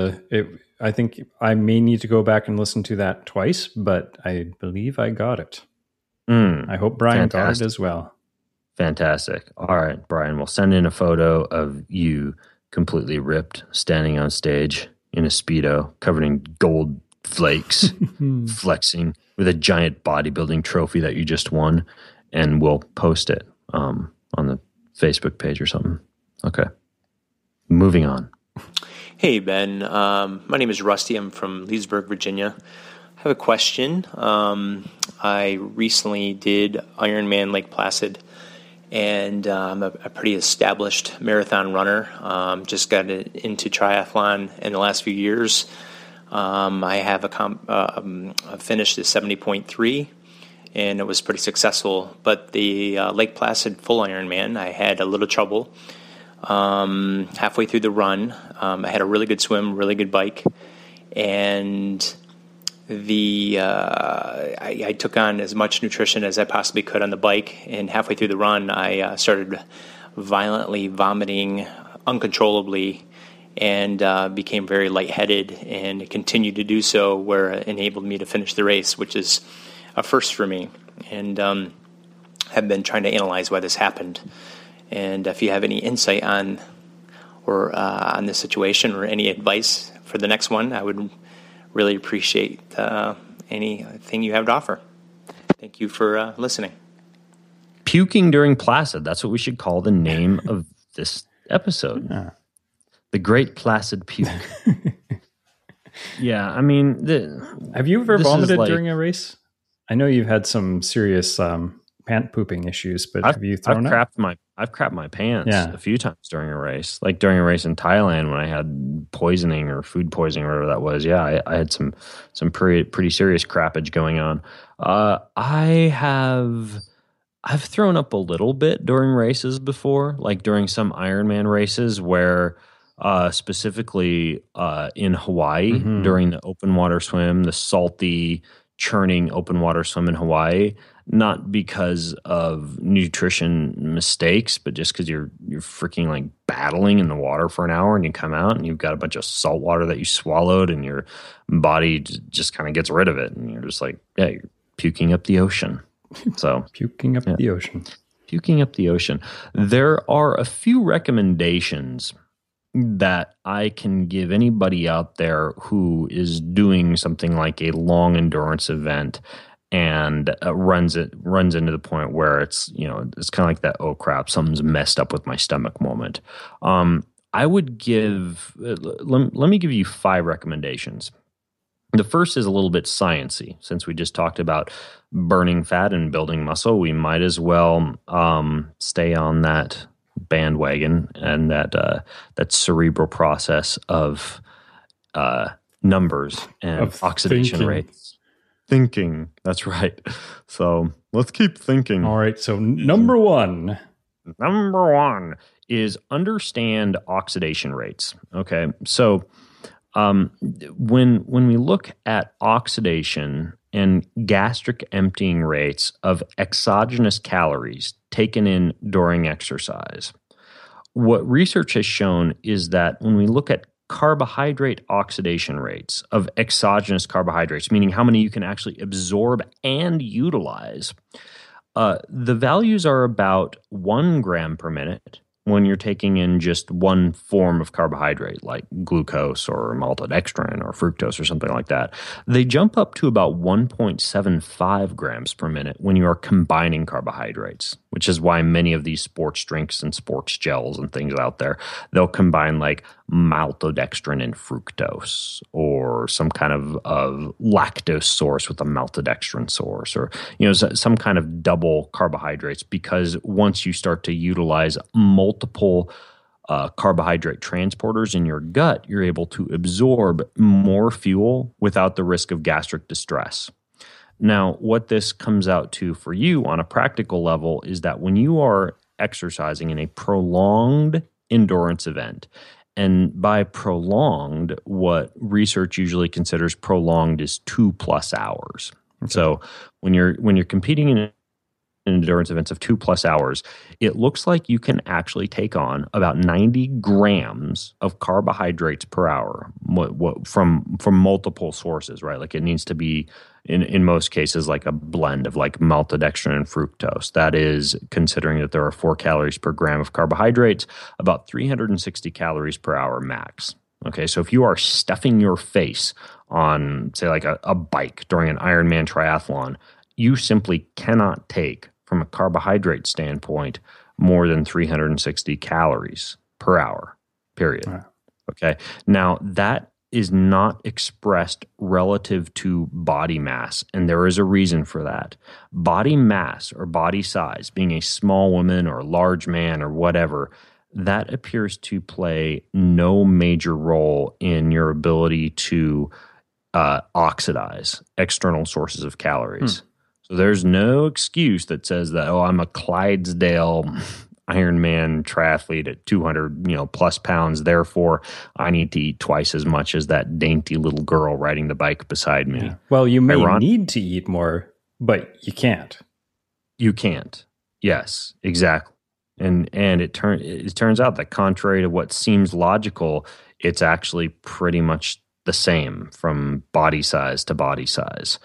I think I may need to go back and listen to that twice, but I believe I got it. I hope Brian got it as well. Fantastic. All right, Brian, we'll send in a photo of you completely ripped, standing on stage in a Speedo, covered in gold flakes, flexing with a giant bodybuilding trophy that you just won, and we'll post it on the Facebook page or something. Okay. Moving on. Hey, Ben. My name is Rusty. I'm from Leesburg, Virginia. I have a question. I recently did Ironman Lake Placid, and I'm a pretty established marathon runner. Just got into triathlon in the last few years. I have finished at 70.3, and it was pretty successful. But the Lake Placid full Ironman, I had a little trouble. Halfway through the run, I had a really good swim, really good bike, and I took on as much nutrition as I possibly could on the bike, and halfway through the run, I started violently vomiting uncontrollably and became very lightheaded, and continued to do so, where it enabled me to finish the race, which is a first for me, and have been trying to analyze why this happened. And if you have any insight on this situation or any advice for the next one, I would really appreciate anything you have to offer. Thank you for listening. Puking during Placid. That's what we should call the name of this episode. Yeah. The Great Placid Puke. Yeah, I mean... have you ever vomited during a race? I know you've had some serious pant pooping issues, but have you thrown up? I've crapped my pants a few times during a race. Like during a race in Thailand when I had poisoning or food poisoning or whatever that was. Yeah, I had some pretty serious crappage going on. I've thrown up a little bit during races before, like during some Ironman races where specifically in Hawaii during the open water swim, the salty, churning open water swim in Hawaii, not because of nutrition mistakes, but just because you're freaking like battling in the water for an hour, and you come out and you've got a bunch of salt water that you swallowed, and your body just kind of gets rid of it, and you're just like, yeah, you're puking up the ocean. So puking up the ocean. Puking up the ocean. There are a few recommendations that I can give anybody out there who is doing something like a long endurance event and runs into the point where it's kind of like that, oh crap, something's messed up with my stomach moment. I would give let me give you 5 recommendations. The first is a little bit sciencey. Since we just talked about burning fat and building muscle, we might as well stay on that bandwagon and that cerebral process of numbers and of oxidation thinking. rates. thinking. That's right. So let's keep thinking. All right. So number one is understand oxidation rates. Okay. So when we look at oxidation and gastric emptying rates of exogenous calories taken in during exercise, what research has shown is that when we look at carbohydrate oxidation rates of exogenous carbohydrates, meaning how many you can actually absorb and utilize, the values are about 1 gram per minute when you're taking in just one form of carbohydrate like glucose or maltodextrin or fructose or something like that. They jump up to about 1.75 grams per minute when you are combining carbohydrates, which is why many of these sports drinks and sports gels and things out there, they'll combine like maltodextrin and fructose, or some kind of lactose source with a maltodextrin source, or some kind of double carbohydrates, because once you start to utilize multiple carbohydrate transporters in your gut, you're able to absorb more fuel without the risk of gastric distress. Now, what this comes out to for you on a practical level is that when you are exercising in a prolonged endurance event, and by prolonged, what research usually considers prolonged is 2+ hours. Okay. So when you're competing in endurance events of 2+ hours, it looks like you can actually take on about 90 grams of carbohydrates per hour from multiple sources, right? Like it needs to be, in most cases, like a blend of like maltodextrin and fructose. That is, considering that there are 4 calories per gram of carbohydrates, about 360 calories per hour max. Okay, so if you are stuffing your face on, say, like a bike during an Ironman triathlon, you simply cannot take, from a carbohydrate standpoint, more than 360 calories per hour, period. Right. Okay. Now, that is not expressed relative to body mass, and there is a reason for that. Body mass or body size, being a small woman or a large man or whatever, that appears to play no major role in your ability to oxidize external sources of calories. So there's no excuse that says that, I'm a Clydesdale Ironman triathlete at 200 plus pounds, therefore I need to eat twice as much as that dainty little girl riding the bike beside me. Yeah. Well, you may need to eat more, but you can't. You can't. Yes, exactly. And it turns out that, contrary to what seems logical, it's actually pretty much the same from body size to body size.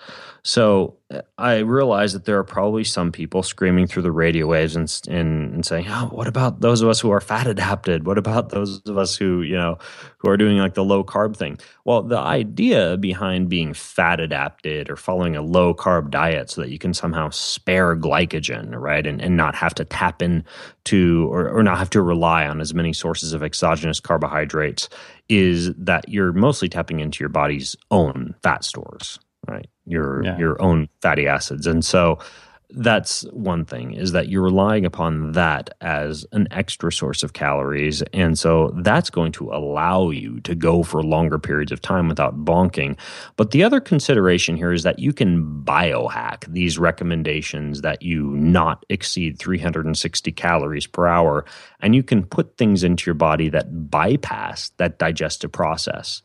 So I realize that there are probably some people screaming through the radio waves and saying, what about those of us who are fat adapted? What about those of us who are doing like the low carb thing? Well, the idea behind being fat adapted or following a low carb diet so that you can somehow spare glycogen, right? And not have to tap into or not have to rely on as many sources of exogenous carbohydrates is that you're mostly tapping into your body's own fat stores, right? Your own fatty acids. And so that's one thing, is that you're relying upon that as an extra source of calories. And so that's going to allow you to go for longer periods of time without bonking. But the other consideration here is that you can biohack these recommendations that you not exceed 360 calories per hour, and you can put things into your body that bypass that digestive process.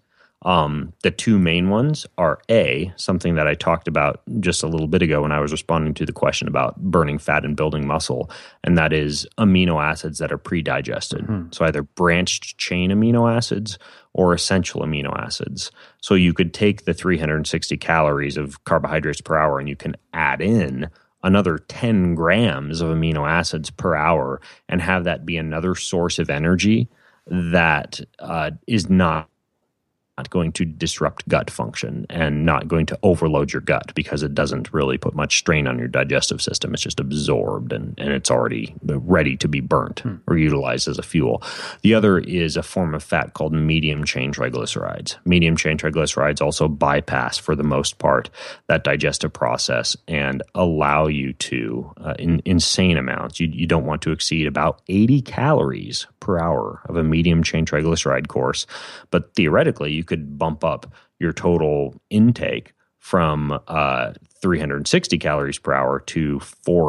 The two main ones are something that I talked about just a little bit ago when I was responding to the question about burning fat and building muscle, and that is amino acids that are pre-digested. Mm-hmm. So either branched chain amino acids or essential amino acids. So you could take the 360 calories of carbohydrates per hour and you can add in another 10 grams of amino acids per hour and have that be another source of energy that is not going to disrupt gut function and not going to overload your gut, because it doesn't really put much strain on your digestive system. It's just absorbed and it's already ready to be burnt or utilized as a fuel. The other is a form of fat called medium chain triglycerides. Medium chain triglycerides also bypass, for the most part, that digestive process and allow you to, in insane amounts, you don't want to exceed about 80 calories per hour of a medium chain triglyceride course, but theoretically you could bump up your total intake from 360 calories per hour to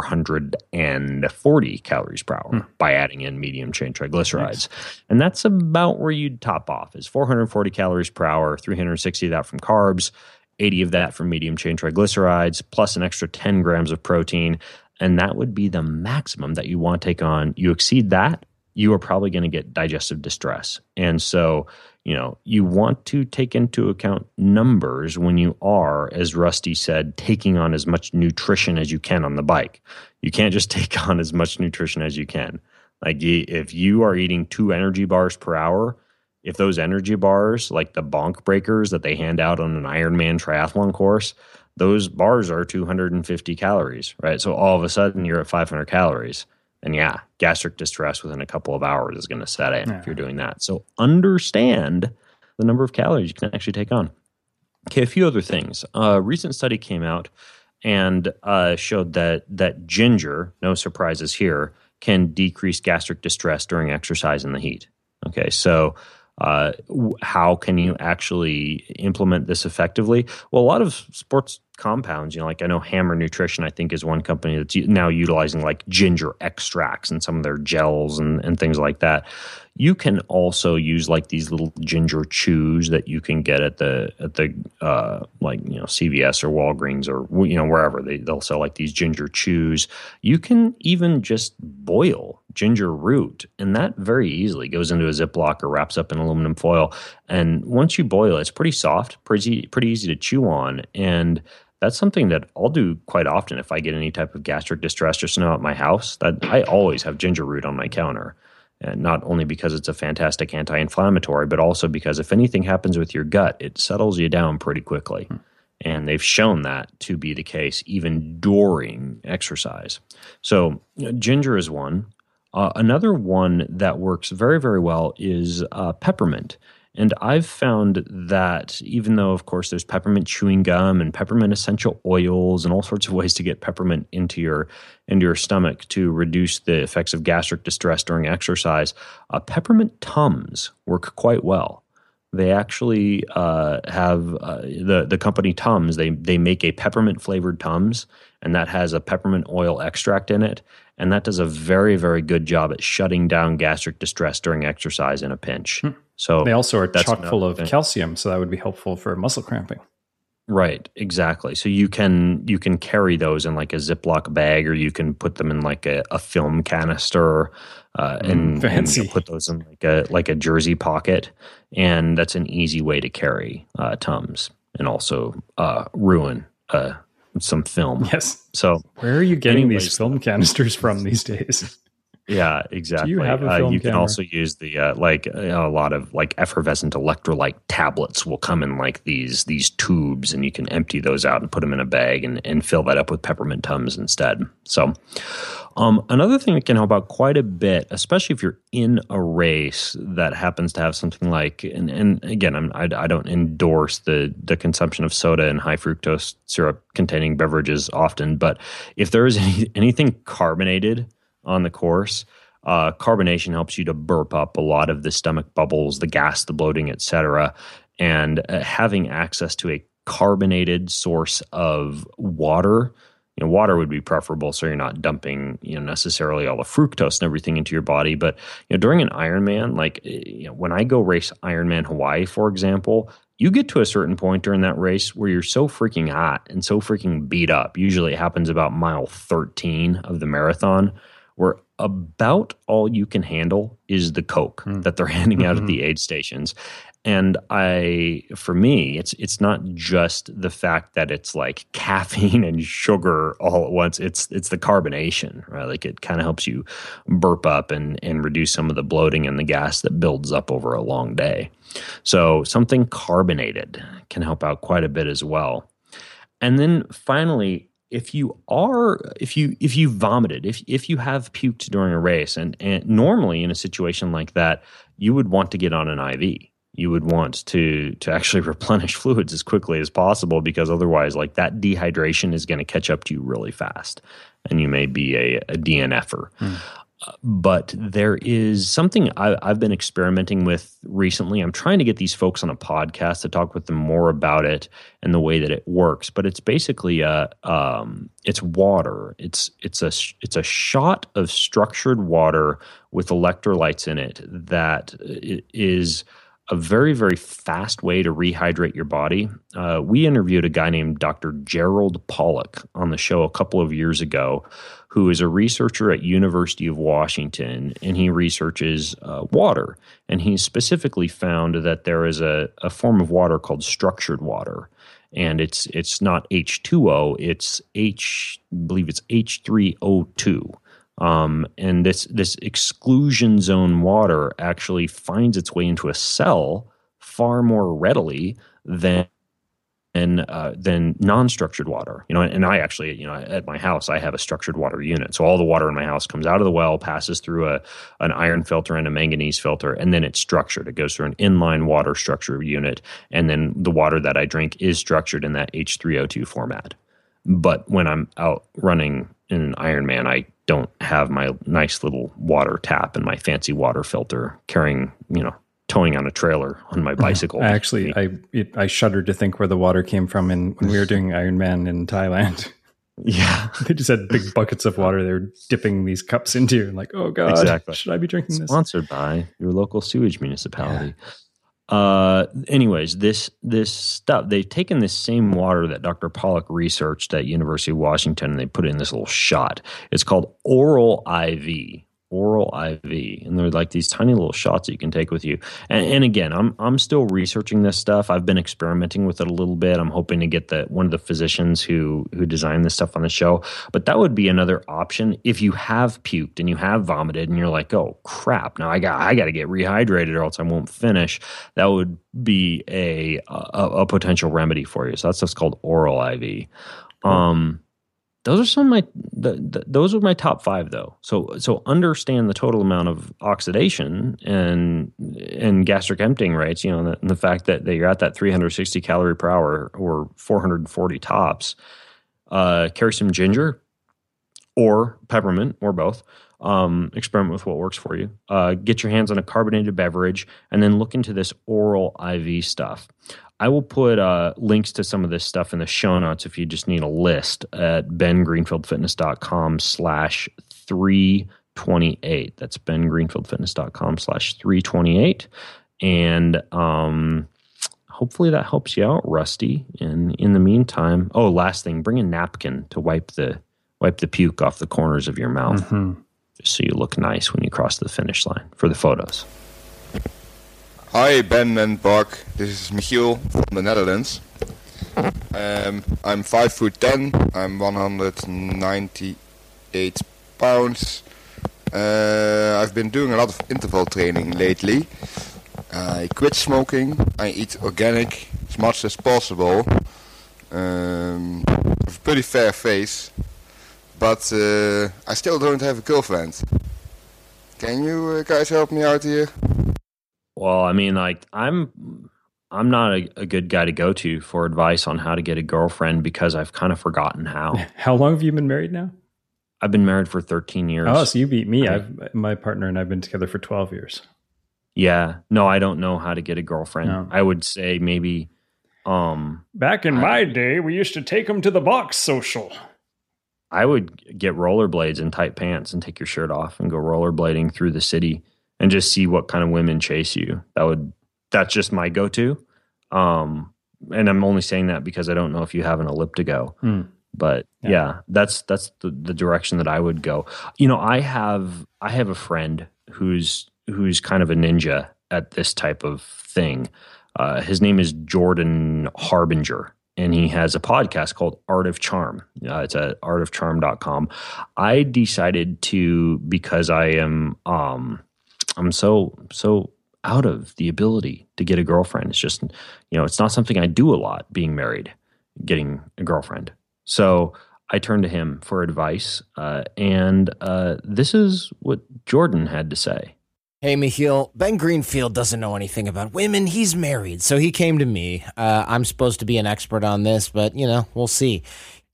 440 calories per hour by adding in medium chain triglycerides. Nice. And that's about where you'd top off, is 440 calories per hour, 360 of that from carbs, 80 of that from medium chain triglycerides, plus an extra 10 grams of protein. And that would be the maximum that you want to take on. You exceed that, you are probably going to get digestive distress. And so, you want to take into account numbers when you are, as Rusty said, taking on as much nutrition as you can on the bike. You can't just take on as much nutrition as you can. Like if you are eating 2 energy bars per hour, if those energy bars, like the bonk breakers that they hand out on an Ironman triathlon course, those bars are 250 calories, right? So all of a sudden you're at 500 calories. And yeah, gastric distress within a couple of hours is going to set in if you're doing that. So understand the number of calories you can actually take on. Okay, a few other things. A recent study came out and showed that ginger, no surprises here, can decrease gastric distress during exercise in the heat. Okay, so how can you actually implement this effectively? Well, a lot of sports compounds, like I know Hammer Nutrition, I think, is one company that's now utilizing like ginger extracts in some of their gels and things like that. You can also use like these little ginger chews that you can get at the CVS or Walgreens or wherever they'll sell like these ginger chews. You can even just boil ginger root, and that very easily goes into a Ziploc or wraps up in aluminum foil. And once you boil it, it's pretty soft, pretty easy to chew on, and that's something that I'll do quite often if I get any type of gastric distress just now at my house. That I always have ginger root on my counter. And not only because it's a fantastic anti-inflammatory, but also because if anything happens with your gut, it settles you down pretty quickly. And they've shown that to be the case even during exercise. So ginger is one. Another one that works very, very well is peppermint. And I've found that even though, of course, there's peppermint chewing gum and peppermint essential oils and all sorts of ways to get peppermint into your stomach to reduce the effects of gastric distress during exercise, peppermint Tums work quite well. They actually have the company Tums. They make a peppermint flavored Tums, and that has a peppermint oil extract in it, and that does a very, very good job at shutting down gastric distress during exercise in a pinch. So they also are chock full of calcium, so that would be helpful for muscle cramping. Right, exactly. So you can carry those in like a Ziploc bag, or you can put them in like a film canister, and put those in like a jersey pocket, and that's an easy way to carry Tums and also ruin some film. Yes. So where are you getting these film canisters from these days? Yeah, exactly. Do you have a film you camera? can also use the a lot of like effervescent electrolyte tablets will come in like these tubes, and you can empty those out and put them in a bag and fill that up with peppermint Tums instead. So another thing that can help out quite a bit, especially if you're in a race that happens to have something like, and again, I don't endorse the consumption of soda and high fructose syrup containing beverages often, but if there is anything carbonated on the course, carbonation helps you to burp up a lot of the stomach bubbles, the gas, the bloating, etc. And having access to a carbonated source of water, water would be preferable, so you're not dumping necessarily all the fructose and everything into your body. But during an Ironman, like when I go race Ironman Hawaii, for example, you get to a certain point during that race where you're so freaking hot and so freaking beat up. Usually it happens about mile 13 of the marathon, where about all you can handle is the Coke that they're handing out at the aid stations. And for me, it's not just the fact that it's like caffeine and sugar all at once. It's the carbonation, right? Like it kind of helps you burp up and reduce some of the bloating and the gas that builds up over a long day. So something carbonated can help out quite a bit as well. And then finally, if you vomited, if you have puked during a race, and normally in a situation like that, you would want to get on an IV. You would want to actually replenish fluids as quickly as possible, because otherwise, like that dehydration is going to catch up to you really fast, and you may be a DNFer. But there is something I've been experimenting with recently. I'm trying to get these folks on a podcast to talk with them more about it and the way that it works. But it's basically it's water. It's a shot of structured water with electrolytes in it that is a very, very fast way to rehydrate your body. We interviewed a guy named Dr. Gerald Pollack on the show a couple of years ago, who is a researcher at University of Washington, and he researches water. And he specifically found that there is a form of water called structured water. And it's not H2O, it's I believe it's H3O2. And this exclusion zone water actually finds its way into a cell far more readily than non-structured water. And I actually, at my house, I have a structured water unit. So all the water in my house comes out of the well, passes through an iron filter and a manganese filter, and then it's structured. It goes through an inline water structure unit, and then the water that I drink is structured in that H3O2 format. But when I'm out running in an Ironman, I don't have my nice little water tap and my fancy water filter towing on a trailer on my bicycle. Actually, I shuddered to think where the water came from when we were doing Ironman in Thailand. Yeah. They just had big buckets of water they were dipping these cups into. And like, oh God, exactly. Should I be drinking this? Sponsored by your local sewage municipality. Yeah. Anyways, this stuff, they've taken this same water that Dr. Pollack researched at University of Washington, and they put it in this little shot. It's called Oral IV. And they're like these tiny little shots that you can take with you. And again, I'm still researching this stuff. I've been experimenting with it a little bit. I'm hoping to get one of the physicians who designed this stuff on the show. But that would be another option if you have puked and you have vomited and you're like, oh crap, now I got to get rehydrated or else I won't finish. That would be a potential remedy for you. So that stuff's called Oral IV. Those are some of those are my top 5 though. So understand the total amount of oxidation and gastric emptying rates, and the fact that you're at that 360 calorie per hour or 440 tops. Carry some ginger or peppermint or both. Experiment with what works for you. Get your hands on a carbonated beverage and then look into this Oral IV stuff. I will put links to some of this stuff in the show notes if you just need a list at bengreenfieldfitness.com/328. That's bengreenfieldfitness.com/328. And hopefully that helps you out, Rusty. And in the meantime, last thing, bring a napkin to wipe the puke off the corners of your mouth, just so you look nice when you cross the finish line for the photos. Hi Ben and Bart, this is Michiel from the Netherlands. I'm 5'10", I'm 198 pounds. I've been doing a lot of interval training lately. I quit smoking, I eat organic as much as possible. I have a pretty fair face, but I still don't have a girlfriend. Can you guys help me out here? Well, I mean, like I'm not a good guy to go to for advice on how to get a girlfriend because I've kind of forgotten how. How long have you been married now? I've been married for 13 years. Oh, so you beat me. My partner and I've been together for 12 years. Yeah. No, I don't know how to get a girlfriend. No. I would say maybe... Back in my day, we used to take them to the box social. I would get rollerblades and tight pants and take your shirt off and go rollerblading through the city and just see what kind of women chase you. That's just my go-to. And I'm only saying that because I don't know if you have an elliptigo. But yeah, that's the direction that I would go. I have a friend who's kind of a ninja at this type of thing. His name is Jordan Harbinger, and he has a podcast called Art of Charm. It's at artofcharm.com. I decided to, because I am I'm so out of the ability to get a girlfriend. It's just, it's not something I do a lot, being married, getting a girlfriend. So I turned to him for advice, and this is what Jordan had to say. Hey, Michiel, Ben Greenfield doesn't know anything about women. He's married, so he came to me. I'm supposed to be an expert on this, but, we'll see.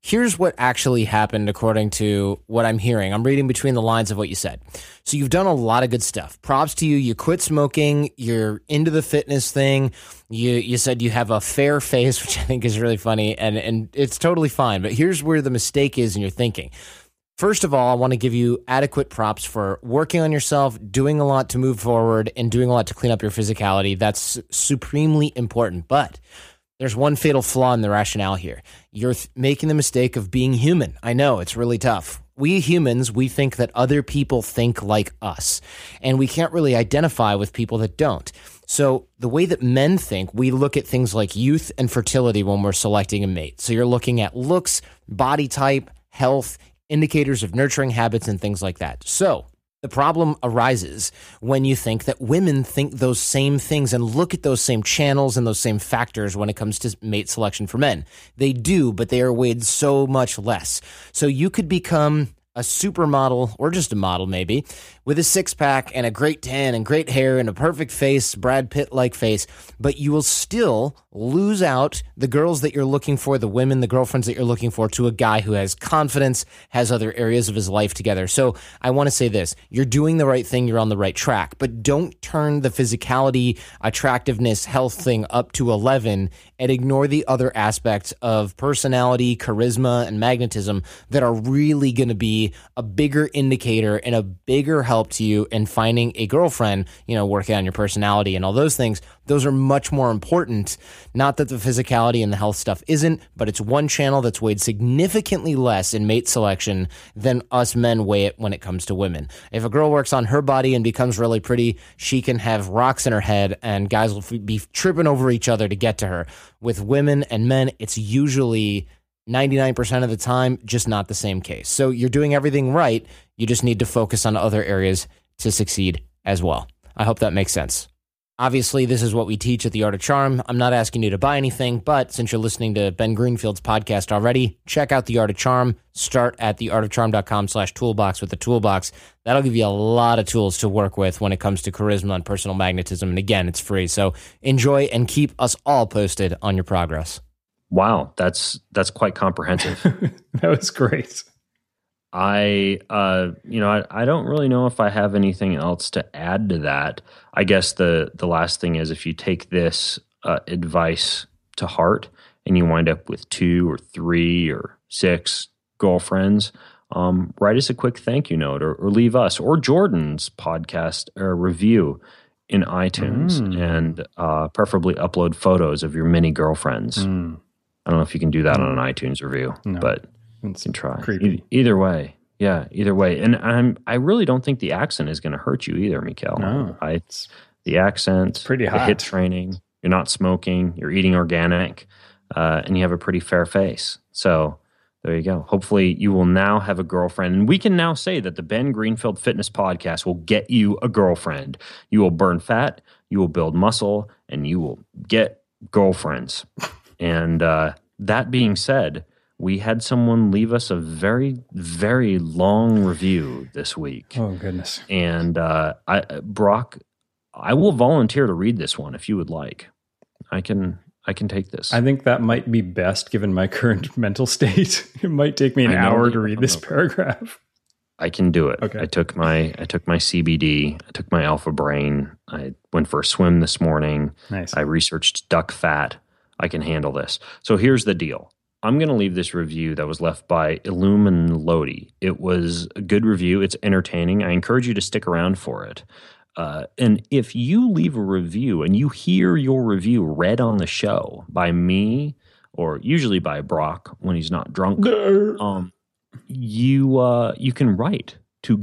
here's what actually happened according to what I'm hearing. I'm reading between the lines of what you said. So you've done a lot of good stuff. Props to you. You quit smoking. You're into the fitness thing. You said you have a fair face, which I think is really funny, and it's totally fine. But here's where the mistake is in your thinking. First of all, I want to give you adequate props for working on yourself, doing a lot to move forward, and doing a lot to clean up your physicality. That's supremely important. But there's one fatal flaw in the rationale here. You're making the mistake of being human. I know, it's really tough. We humans, we think that other people think like us, and we can't really identify with people that don't. So the way that men think, we look at things like youth and fertility when we're selecting a mate. So you're looking at looks, body type, health, indicators of nurturing habits, and things like that. So the problem arises when you think that women think those same things and look at those same channels and those same factors when it comes to mate selection for men. They do, but they are weighed so much less. So you could become a supermodel, or just a model maybe, with a six-pack and a great tan and great hair and a perfect face, Brad Pitt-like face, but you will still lose out the girls that you're looking for, the women, the girlfriends that you're looking for, to a guy who has confidence, has other areas of his life together. So I want to say this. You're doing the right thing. You're on the right track, but don't turn the physicality, attractiveness, health thing up to 11 and ignore the other aspects of personality, charisma, and magnetism that are really going to be a bigger indicator and a bigger help to you in finding a girlfriend, working on your personality and all those things. Those are much more important. Not that the physicality and the health stuff isn't, but it's one channel that's weighed significantly less in mate selection than us men weigh it when it comes to women. If a girl works on her body and becomes really pretty, she can have rocks in her head and guys will be tripping over each other to get to her. With women and men, it's usually 99% of the time just not the same case. So you're doing everything right. You just need to focus on other areas to succeed as well. I hope that makes sense. Obviously, this is what we teach at The Art of Charm. I'm not asking you to buy anything, but since you're listening to Ben Greenfield's podcast already, check out The Art of Charm. Start at theartofcharm.com/toolbox with the toolbox. That'll give you a lot of tools to work with when it comes to charisma and personal magnetism. And again, it's free. So enjoy and keep us all posted on your progress. Wow, that's quite comprehensive. That was great. I don't really know if I have anything else to add to that. I guess the last thing is, if you take this advice to heart and you wind up with 2 or 3 or 6 girlfriends, write us a quick thank you note or leave us or Jordan's podcast or review in iTunes and preferably upload photos of your mini girlfriends. I don't know if you can do that on an iTunes review, but you can try. Either way. Yeah, either way. And I really don't think the accent is going to hurt you either, Mikkel. No. The accent, pretty hot. The hit training, you're not smoking, you're eating organic, and you have a pretty fair face. So there you go. Hopefully you will now have a girlfriend. And we can now say that the Ben Greenfield Fitness Podcast will get you a girlfriend. You will burn fat, you will build muscle, and you will get girlfriends. And that being said, we had someone leave us a very, very long review this week. Oh, goodness. And Brock, I will volunteer to read this one if you would like. I can take this. I think that might be best given my current mental state. It might take me an hour to read this paragraph. I can do it. Okay. I took my CBD. I took my Alpha Brain. I went for a swim this morning. Nice. I researched duck fat. I can handle this. So here's the deal. I'm going to leave this review that was left by Illumin Lodi. It was a good review. It's entertaining. I encourage you to stick around for it. And if you leave a review and you hear your review read on the show by me or usually by Brock when he's not drunk, you can write to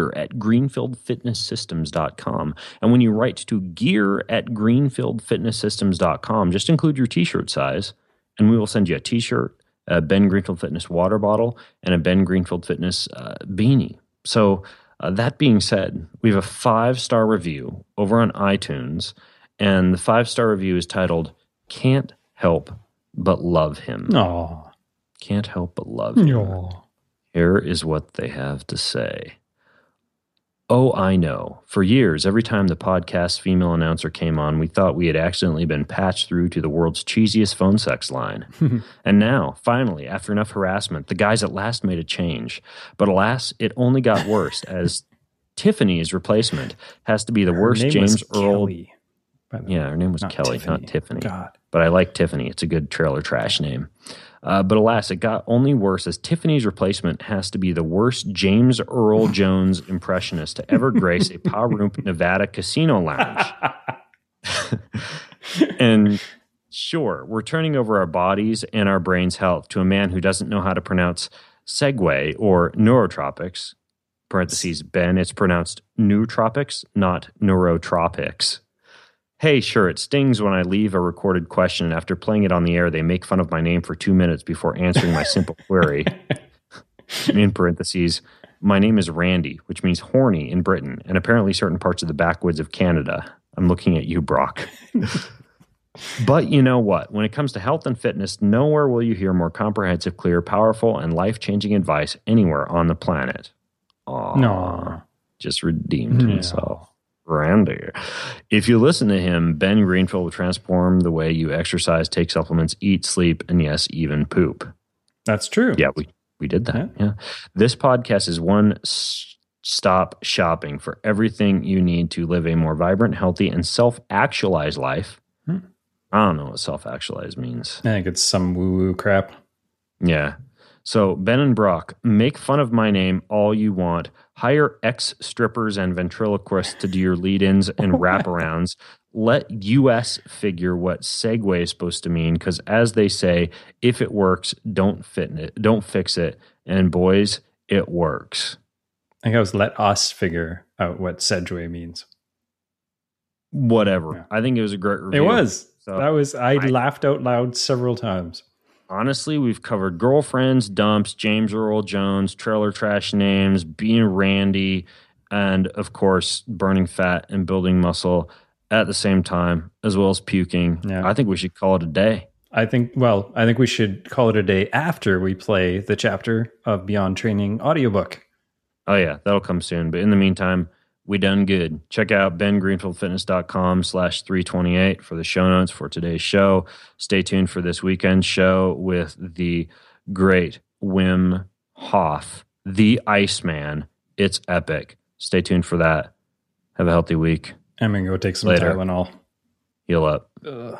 gear@greenfieldfitnesssystems.com. And when you write to gear@greenfieldfitnesssystems.com, just include your t-shirt size, and we will send you a t-shirt, a Ben Greenfield Fitness water bottle, and a Ben Greenfield Fitness beanie. So that being said, we have a 5-star review over on iTunes, and the 5-star review is titled, Can't Help But Love Him. Aww. Can't help but love him. Aww. Here is what they have to say. Oh, I know. For years, every time the podcast's female announcer came on, we thought we had accidentally been patched through to the world's cheesiest phone sex line. And now, finally, after enough harassment, the guys at last made a change. But alas, it only got worse, as Tiffany's replacement has to be the worst James Earl. Yeah, her name was Kelly, not Tiffany. God. But I like Tiffany. It's a good trailer trash name. But alas, it got only worse, as Tiffany's replacement has to be the worst James Earl Jones impressionist to ever grace a Pahrump, Nevada casino lounge. And sure, we're turning over our bodies and our brains' health to a man who doesn't know how to pronounce Segway or neurotropics. Parentheses, Ben, it's pronounced nootropics, not neurotropics. Hey, sure, it stings when I leave a recorded question and after playing it on the air, they make fun of my name for 2 minutes before answering my simple query. In parentheses, my name is Randy, which means horny in Britain and apparently certain parts of the backwoods of Canada. I'm looking at you, Brock. But you know what? When it comes to health and fitness, nowhere will you hear more comprehensive, clear, powerful, and life-changing advice anywhere on the planet. Aww, No. just redeemed himself. Randy. If you listen to him, Ben Greenfield will transform the way you exercise, take supplements, eat, sleep, and yes, even poop. That's true. Yeah, we did that. Yeah. This podcast is one-stop shopping for everything you need to live a more vibrant, healthy, and self-actualized life. I don't know what self-actualized means. I think it's some woo-woo crap. Yeah. So, Ben and Brock, make fun of my name all you want. Hire ex-strippers and ventriloquists to do your lead-ins and wraparounds. Let US figure what Segway is supposed to mean, because as they say, if it works, don't fix it. And boys, it works. I think it was let us figure out what Segway means. Whatever. Yeah. I think it was a great review. It was. So I laughed out loud several times. Honestly, we've covered girlfriends, dumps, James Earl Jones, trailer trash names, being Randy, and of course, burning fat and building muscle at the same time, as well as puking. Yeah. I think we should call it a day. I think we should call it a day after we play the chapter of Beyond Training audiobook. Oh, yeah, that'll come soon. But in the meantime, we done good. Check out bengreenfieldfitness.com/328 for the show notes for today's show. Stay tuned for this weekend's show with the great Wim Hof, the Iceman. It's epic. Stay tuned for that. Have a healthy week. I'm going to go take some Later. Tylenol. Heal up. Ugh.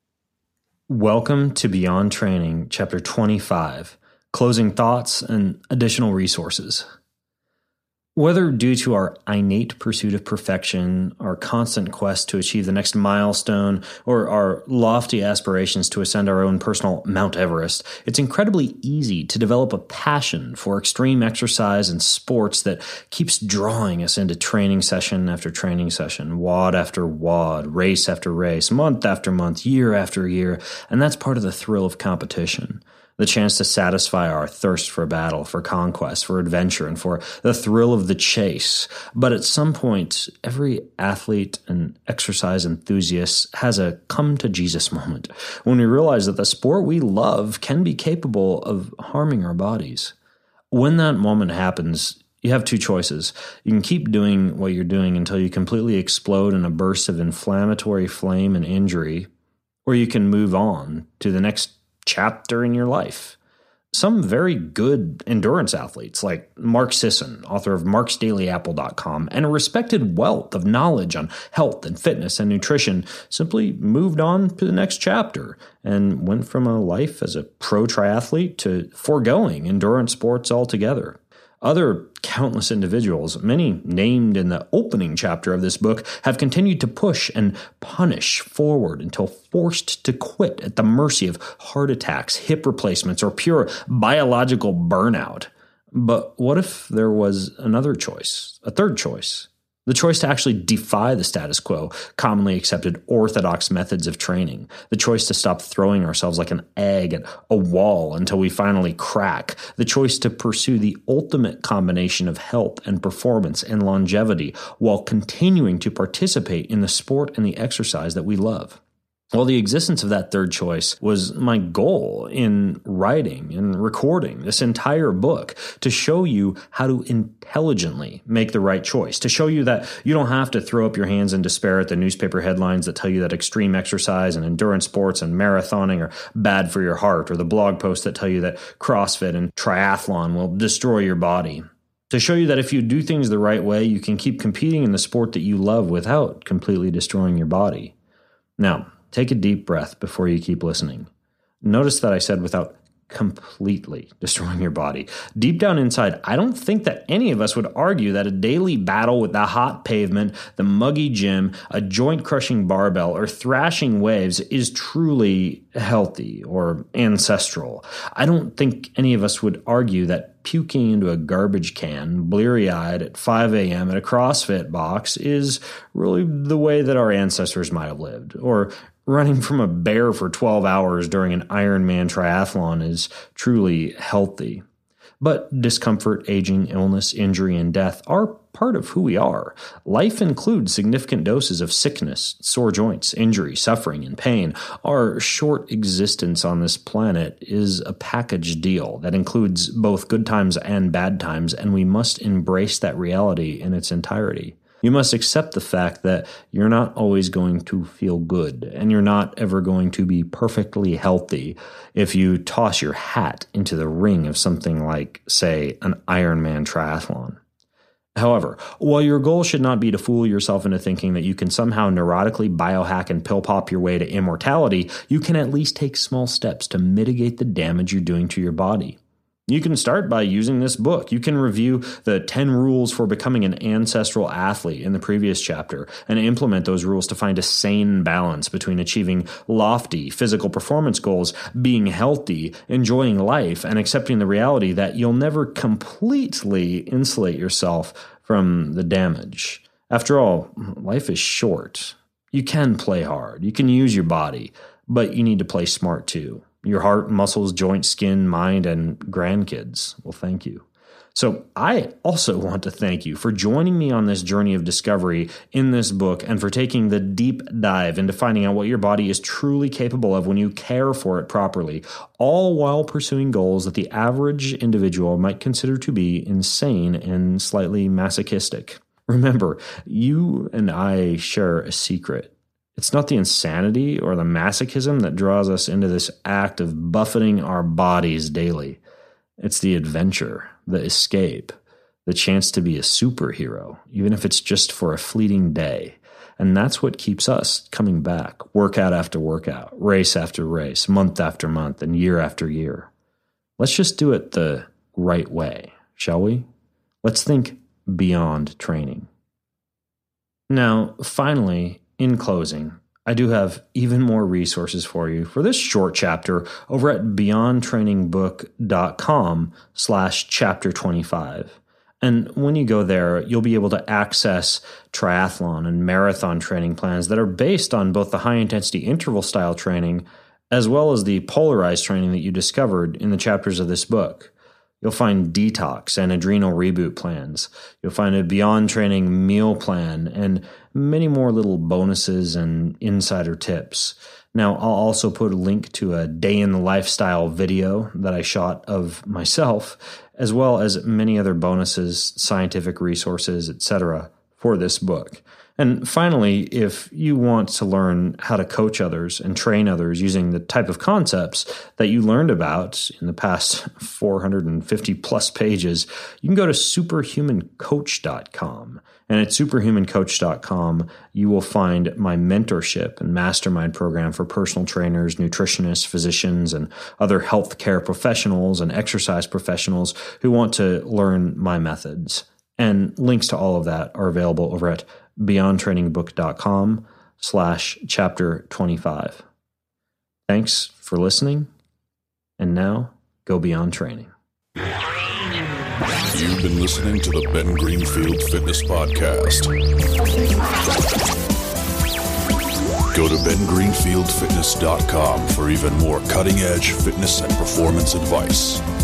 Welcome to Beyond Training, Chapter 25, Closing Thoughts and Additional Resources. Whether due to our innate pursuit of perfection, our constant quest to achieve the next milestone, or our lofty aspirations to ascend our own personal Mount Everest, it's incredibly easy to develop a passion for extreme exercise and sports that keeps drawing us into training session after training session, WOD after WOD, race after race, month after month, year after year, and that's part of the thrill of competition. The chance to satisfy our thirst for battle, for conquest, for adventure, and for the thrill of the chase. But at some point, every athlete and exercise enthusiast has a come-to-Jesus moment when we realize that the sport we love can be capable of harming our bodies. When that moment happens, you have two choices. You can keep doing what you're doing until you completely explode in a burst of inflammatory flame and injury, or you can move on to the next chapter in your life. Some very good endurance athletes like Mark Sisson, author of marksdailyapple.com, and a respected wealth of knowledge on health and fitness and nutrition, simply moved on to the next chapter and went from a life as a pro triathlete to foregoing endurance sports altogether. Other countless individuals, many named in the opening chapter of this book, have continued to push and punish forward until forced to quit at the mercy of heart attacks, hip replacements, or pure biological burnout. But what if there was another choice, a third choice? The choice to actually defy the status quo, commonly accepted orthodox methods of training. The choice to stop throwing ourselves like an egg at a wall until we finally crack. The choice to pursue the ultimate combination of health and performance and longevity while continuing to participate in the sport and the exercise that we love. Well, the existence of that third choice was my goal in writing and recording this entire book, to show you how to intelligently make the right choice, to show you that you don't have to throw up your hands in despair at the newspaper headlines that tell you that extreme exercise and endurance sports and marathoning are bad for your heart, or the blog posts that tell you that CrossFit and triathlon will destroy your body. To show you that if you do things the right way, you can keep competing in the sport that you love without completely destroying your body. Now, take a deep breath before you keep listening. Notice that I said without completely destroying your body. Deep down inside, I don't think that any of us would argue that a daily battle with the hot pavement, the muggy gym, a joint-crushing barbell, or thrashing waves is truly healthy or ancestral. I don't think any of us would argue that puking into a garbage can, bleary-eyed at 5 a.m. at a CrossFit box is really the way that our ancestors might have lived, or running from a bear for 12 hours during an Ironman triathlon is truly healthy. But discomfort, aging, illness, injury, and death are part of who we are. Life includes significant doses of sickness, sore joints, injury, suffering, and pain. Our short existence on this planet is a package deal that includes both good times and bad times, and we must embrace that reality in its entirety. You must accept the fact that you're not always going to feel good, and you're not ever going to be perfectly healthy if you toss your hat into the ring of something like, say, an Ironman triathlon. However, while your goal should not be to fool yourself into thinking that you can somehow neurotically biohack and pill pop your way to immortality, you can at least take small steps to mitigate the damage you're doing to your body. You can start by using this book. You can review the 10 rules for becoming an ancestral athlete in the previous chapter and implement those rules to find a sane balance between achieving lofty physical performance goals, being healthy, enjoying life, and accepting the reality that you'll never completely insulate yourself from the damage. After all, life is short. You can play hard. You can use your body, but you need to play smart too. Your heart, muscles, joints, skin, mind, and grandkids will thank you. So I also want to thank you for joining me on this journey of discovery in this book, and for taking the deep dive into finding out what your body is truly capable of when you care for it properly, all while pursuing goals that the average individual might consider to be insane and slightly masochistic. Remember, you and I share a secret. It's not the insanity or the masochism that draws us into this act of buffeting our bodies daily. It's the adventure, the escape, the chance to be a superhero, even if it's just for a fleeting day. And that's what keeps us coming back, workout after workout, race after race, month after month, and year after year. Let's just do it the right way, shall we? Let's think beyond training. Now, finally, in closing, I do have even more resources for you for this short chapter over at beyondtrainingbook.com/chapter 25. And when you go there, you'll be able to access triathlon and marathon training plans that are based on both the high-intensity interval style training as well as the polarized training that you discovered in the chapters of this book. You'll find detox and adrenal reboot plans. You'll find a Beyond Training meal plan and many more little bonuses and insider tips. Now, I'll also put a link to a day in the lifestyle video that I shot of myself, as well as many other bonuses, scientific resources, etc. for this book. And finally, if you want to learn how to coach others and train others using the type of concepts that you learned about in the past 450 plus pages, you can go to superhumancoach.com. And at superhumancoach.com, you will find my mentorship and mastermind program for personal trainers, nutritionists, physicians, and other healthcare professionals and exercise professionals who want to learn my methods. And links to all of that are available over at beyondtrainingbook.com/chapter 25. Thanks for listening. And now, go beyond training. You've been listening to the Ben Greenfield Fitness Podcast. Go to bengreenfieldfitness.com for even more cutting-edge fitness and performance advice.